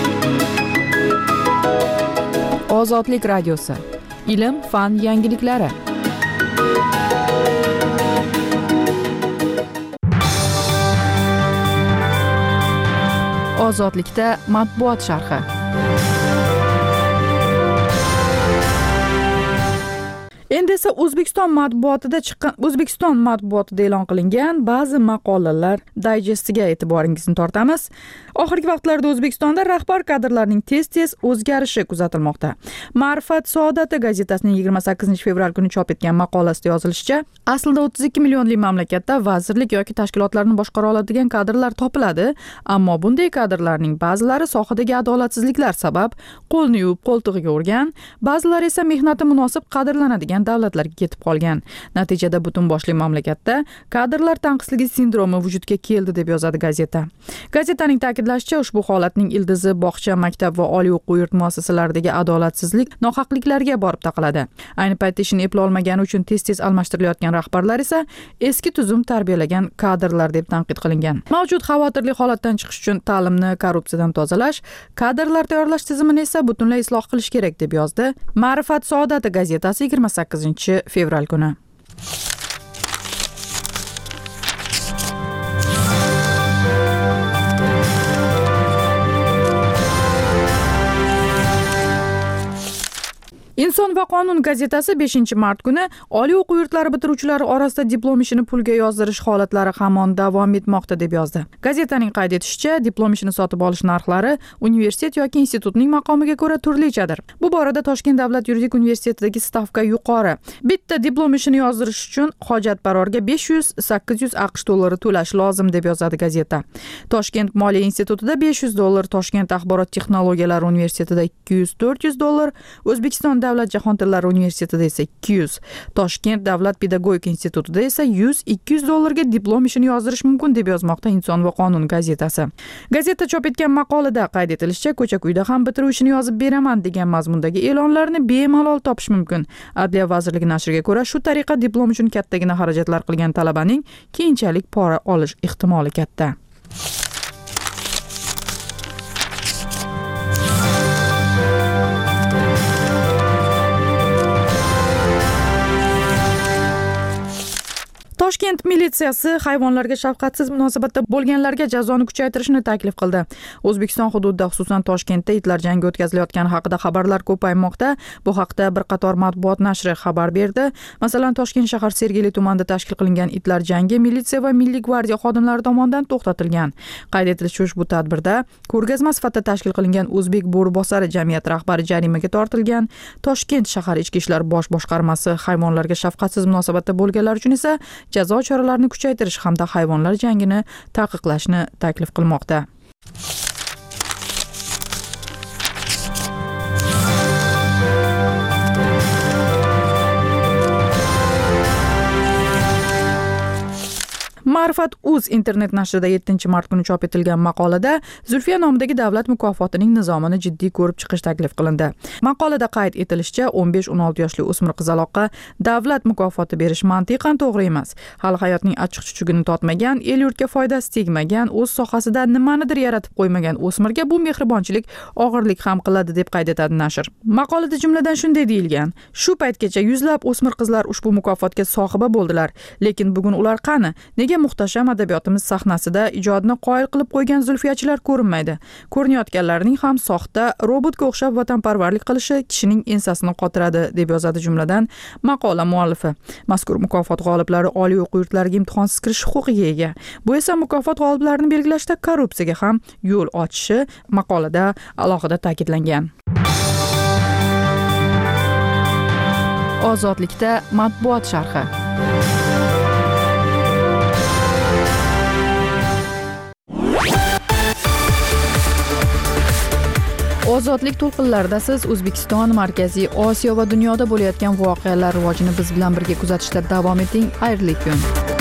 Ozodlik radiosi. Ilm, fan yangiliklari. Ozodlikda matbuot sharhi. Endi esa O'zbekiston matbuotida e'lon qilingan ba'zi maqolalar dayjestiga e'tiboringizni tortamiz. Oxirgi vaqtlarda O'zbekistonda rahbar kadrlarning tez-tez o'zgarishi kuzatilmoqda. Ma'rifat Saodati gazetasining 28 fevral kuni chop etgan maqolasida yozilishicha, aslida 32 millionli mamlakatda vazirlik yoki tashkilotlarni boshqara oladigan kadrlar topiladi, ammo bunday kadrlarning ba'zilari sohadagi adolatsizliklar sabab qo'lni yuvib qo'ltig'iga urgan, ba'zilari esa mehnati munosib qadrlanadigan davlatlarga ketib qolgan. Natijada butun boshli mamlakatda kadrlar tanqisligi sindromi vujudga keldi deb yozadi gazeta. Gazetaning ta'kidlashicha, ushbu holatning ildizi bog'cha, maktab va oliy o'quv yurt muassasalaridagi adolatsizlik, nohaqliklarga borib taqaladi. Ayni paytda ishini eplay olmagani uchun tez-tez almashtirilayotgan rahbarlar esa eski tuzum tarbiyalagan kadrlar deb tanqid qilingan. Mavjud xavotirli holatdan chiqish uchun ta'limni korrupsiyadan tozalash, kadrlar tayyorlash tizimini esa butunlay isloh qilish kerak deb yozdi Ma'rifat Saodati gazetasi 28 fevral kuni. Inson va qonun gazetasi 5-mart kuni oliy o'quv yurtlari bitiruvchilari orasida diplom ishini pulga yozdirish holatlari hamon davom etmoqda deb yozdi. Gazetaning qayd etishicha, diplom ishini sotib olish narxlari universitet yoki institutning maqomiga ko'ra turlichadir. Bu borada Toshkent davlat yuridik universitetidagi stavka yuqori. Bitta diplom ishini yozdirish uchun hojatbarorga 500-800 AQSh dollari to'lash lozim deb yozadi gazeta. Toshkent moliya institutida 500 dollar, Toshkent axborot texnologiyalari universitetida 200-400 dollar, O'zbekiston davlat jahon tillari universitetida esa 200, Toshkent davlat pedagogika institutida esa 100-200 dollarga diplom ishini yozdirish mumkin deb yozmoqda Inson va qonun gazetasi. Gazeta chop etgan maqolada qayd etilishicha, ko'cha-kuyda ham bitiruv ishini yozib beraman degan mazmundagi e'lonlarni bemalol topish mumkin. Adliya vazirligi nashriga ko'ra, shu tariqa diplom uchun kattagina xarajatlar qilgan talabaning keyinchalik pora olish ehtimoli katta. Toshkent militsiyasi hayvonlarga shafqatsiz munosabatda bo'lganlarga jazoni kuchaytirishni taklif qildi. O'zbekiston hududida, xususan Toshkentda itlar jangi o'tkazilayotgani haqida xabarlar ko'paymoqda. Bu haqda bir qator matbuot nashri xabar berdi. Masalan, Toshkent shahar Sergeli tumanida tashkil qilingan itlar jangi militsiya va Milliy gvardiya xodimlari tomonidan to'xtatilgan. Qayd etilishicha, ushbu tadbirda ko'rgazma sifatida tashkil qilingan O'zbek bo'ri-bosari jamiyat rahbari jarimaga tortilgan. Toshkent shahar ichki ishlar bosh boshqarmasi hayvonlarga shafqatsiz munosabatda bo'lganlar uchun esa jazo choralarini kuchaytirish hamda hayvonlar jangini taqiqlashni taklif qilmoqda. Ma'rifat.uz internet nashrida 7-mart kuni chop etilgan maqolada Zulfiya nomidagi davlat mukofotining nizomini jiddiy ko'rib chiqish taklif qilindi. Maqolada qayd etilishicha, 15-16 yoshli o'smir qizaloqqa davlat mukofoti berish mantiqan to'g'ri emas. Hali hayotning achchiq-chuchugini totmagan, el yurtga foydasi tegmagan, o'z sohasida nimanidir yaratib qo'ymagan o'smirga bu mehribonchilik og'irlik ham qiladi deb qayd etadi nashr. Maqolada jumladan shunday deyilgan: shu paytgacha yuzlab o'smir qizlar ushbu mukofotga sohiba bo'ldilar, lekin bugun ular qani? Nega muhtasham adabiyotimiz sahnasida ijodni qoyil qilib qo'ygan zulfiyachilar ko'rinmaydi. Ko'rinayotganlarning ham soxta, robotga o'xshab vatanparvarlik qilishi kishining ensasini qotiradi, deb yozadi jumladan maqola muallifi. Mazkur mukofot g'oliblari oliy o'quv yurtlariga imtihonsiz kirish huquqiga ega. Bu esa mukofot g'oliblarini belgilashda korrupsiyaga ham yo'l ochishi maqolada alohida ta'kidlangan. Ozodlikda matbuot sharhi. Ozodlik to'lqinlarida siz O'zbekiston, Markaziy Osiyo va dunyoda bo'layotgan voqealar rivojini biz bilan birga kuzatishda davom eting. Xayrli kun.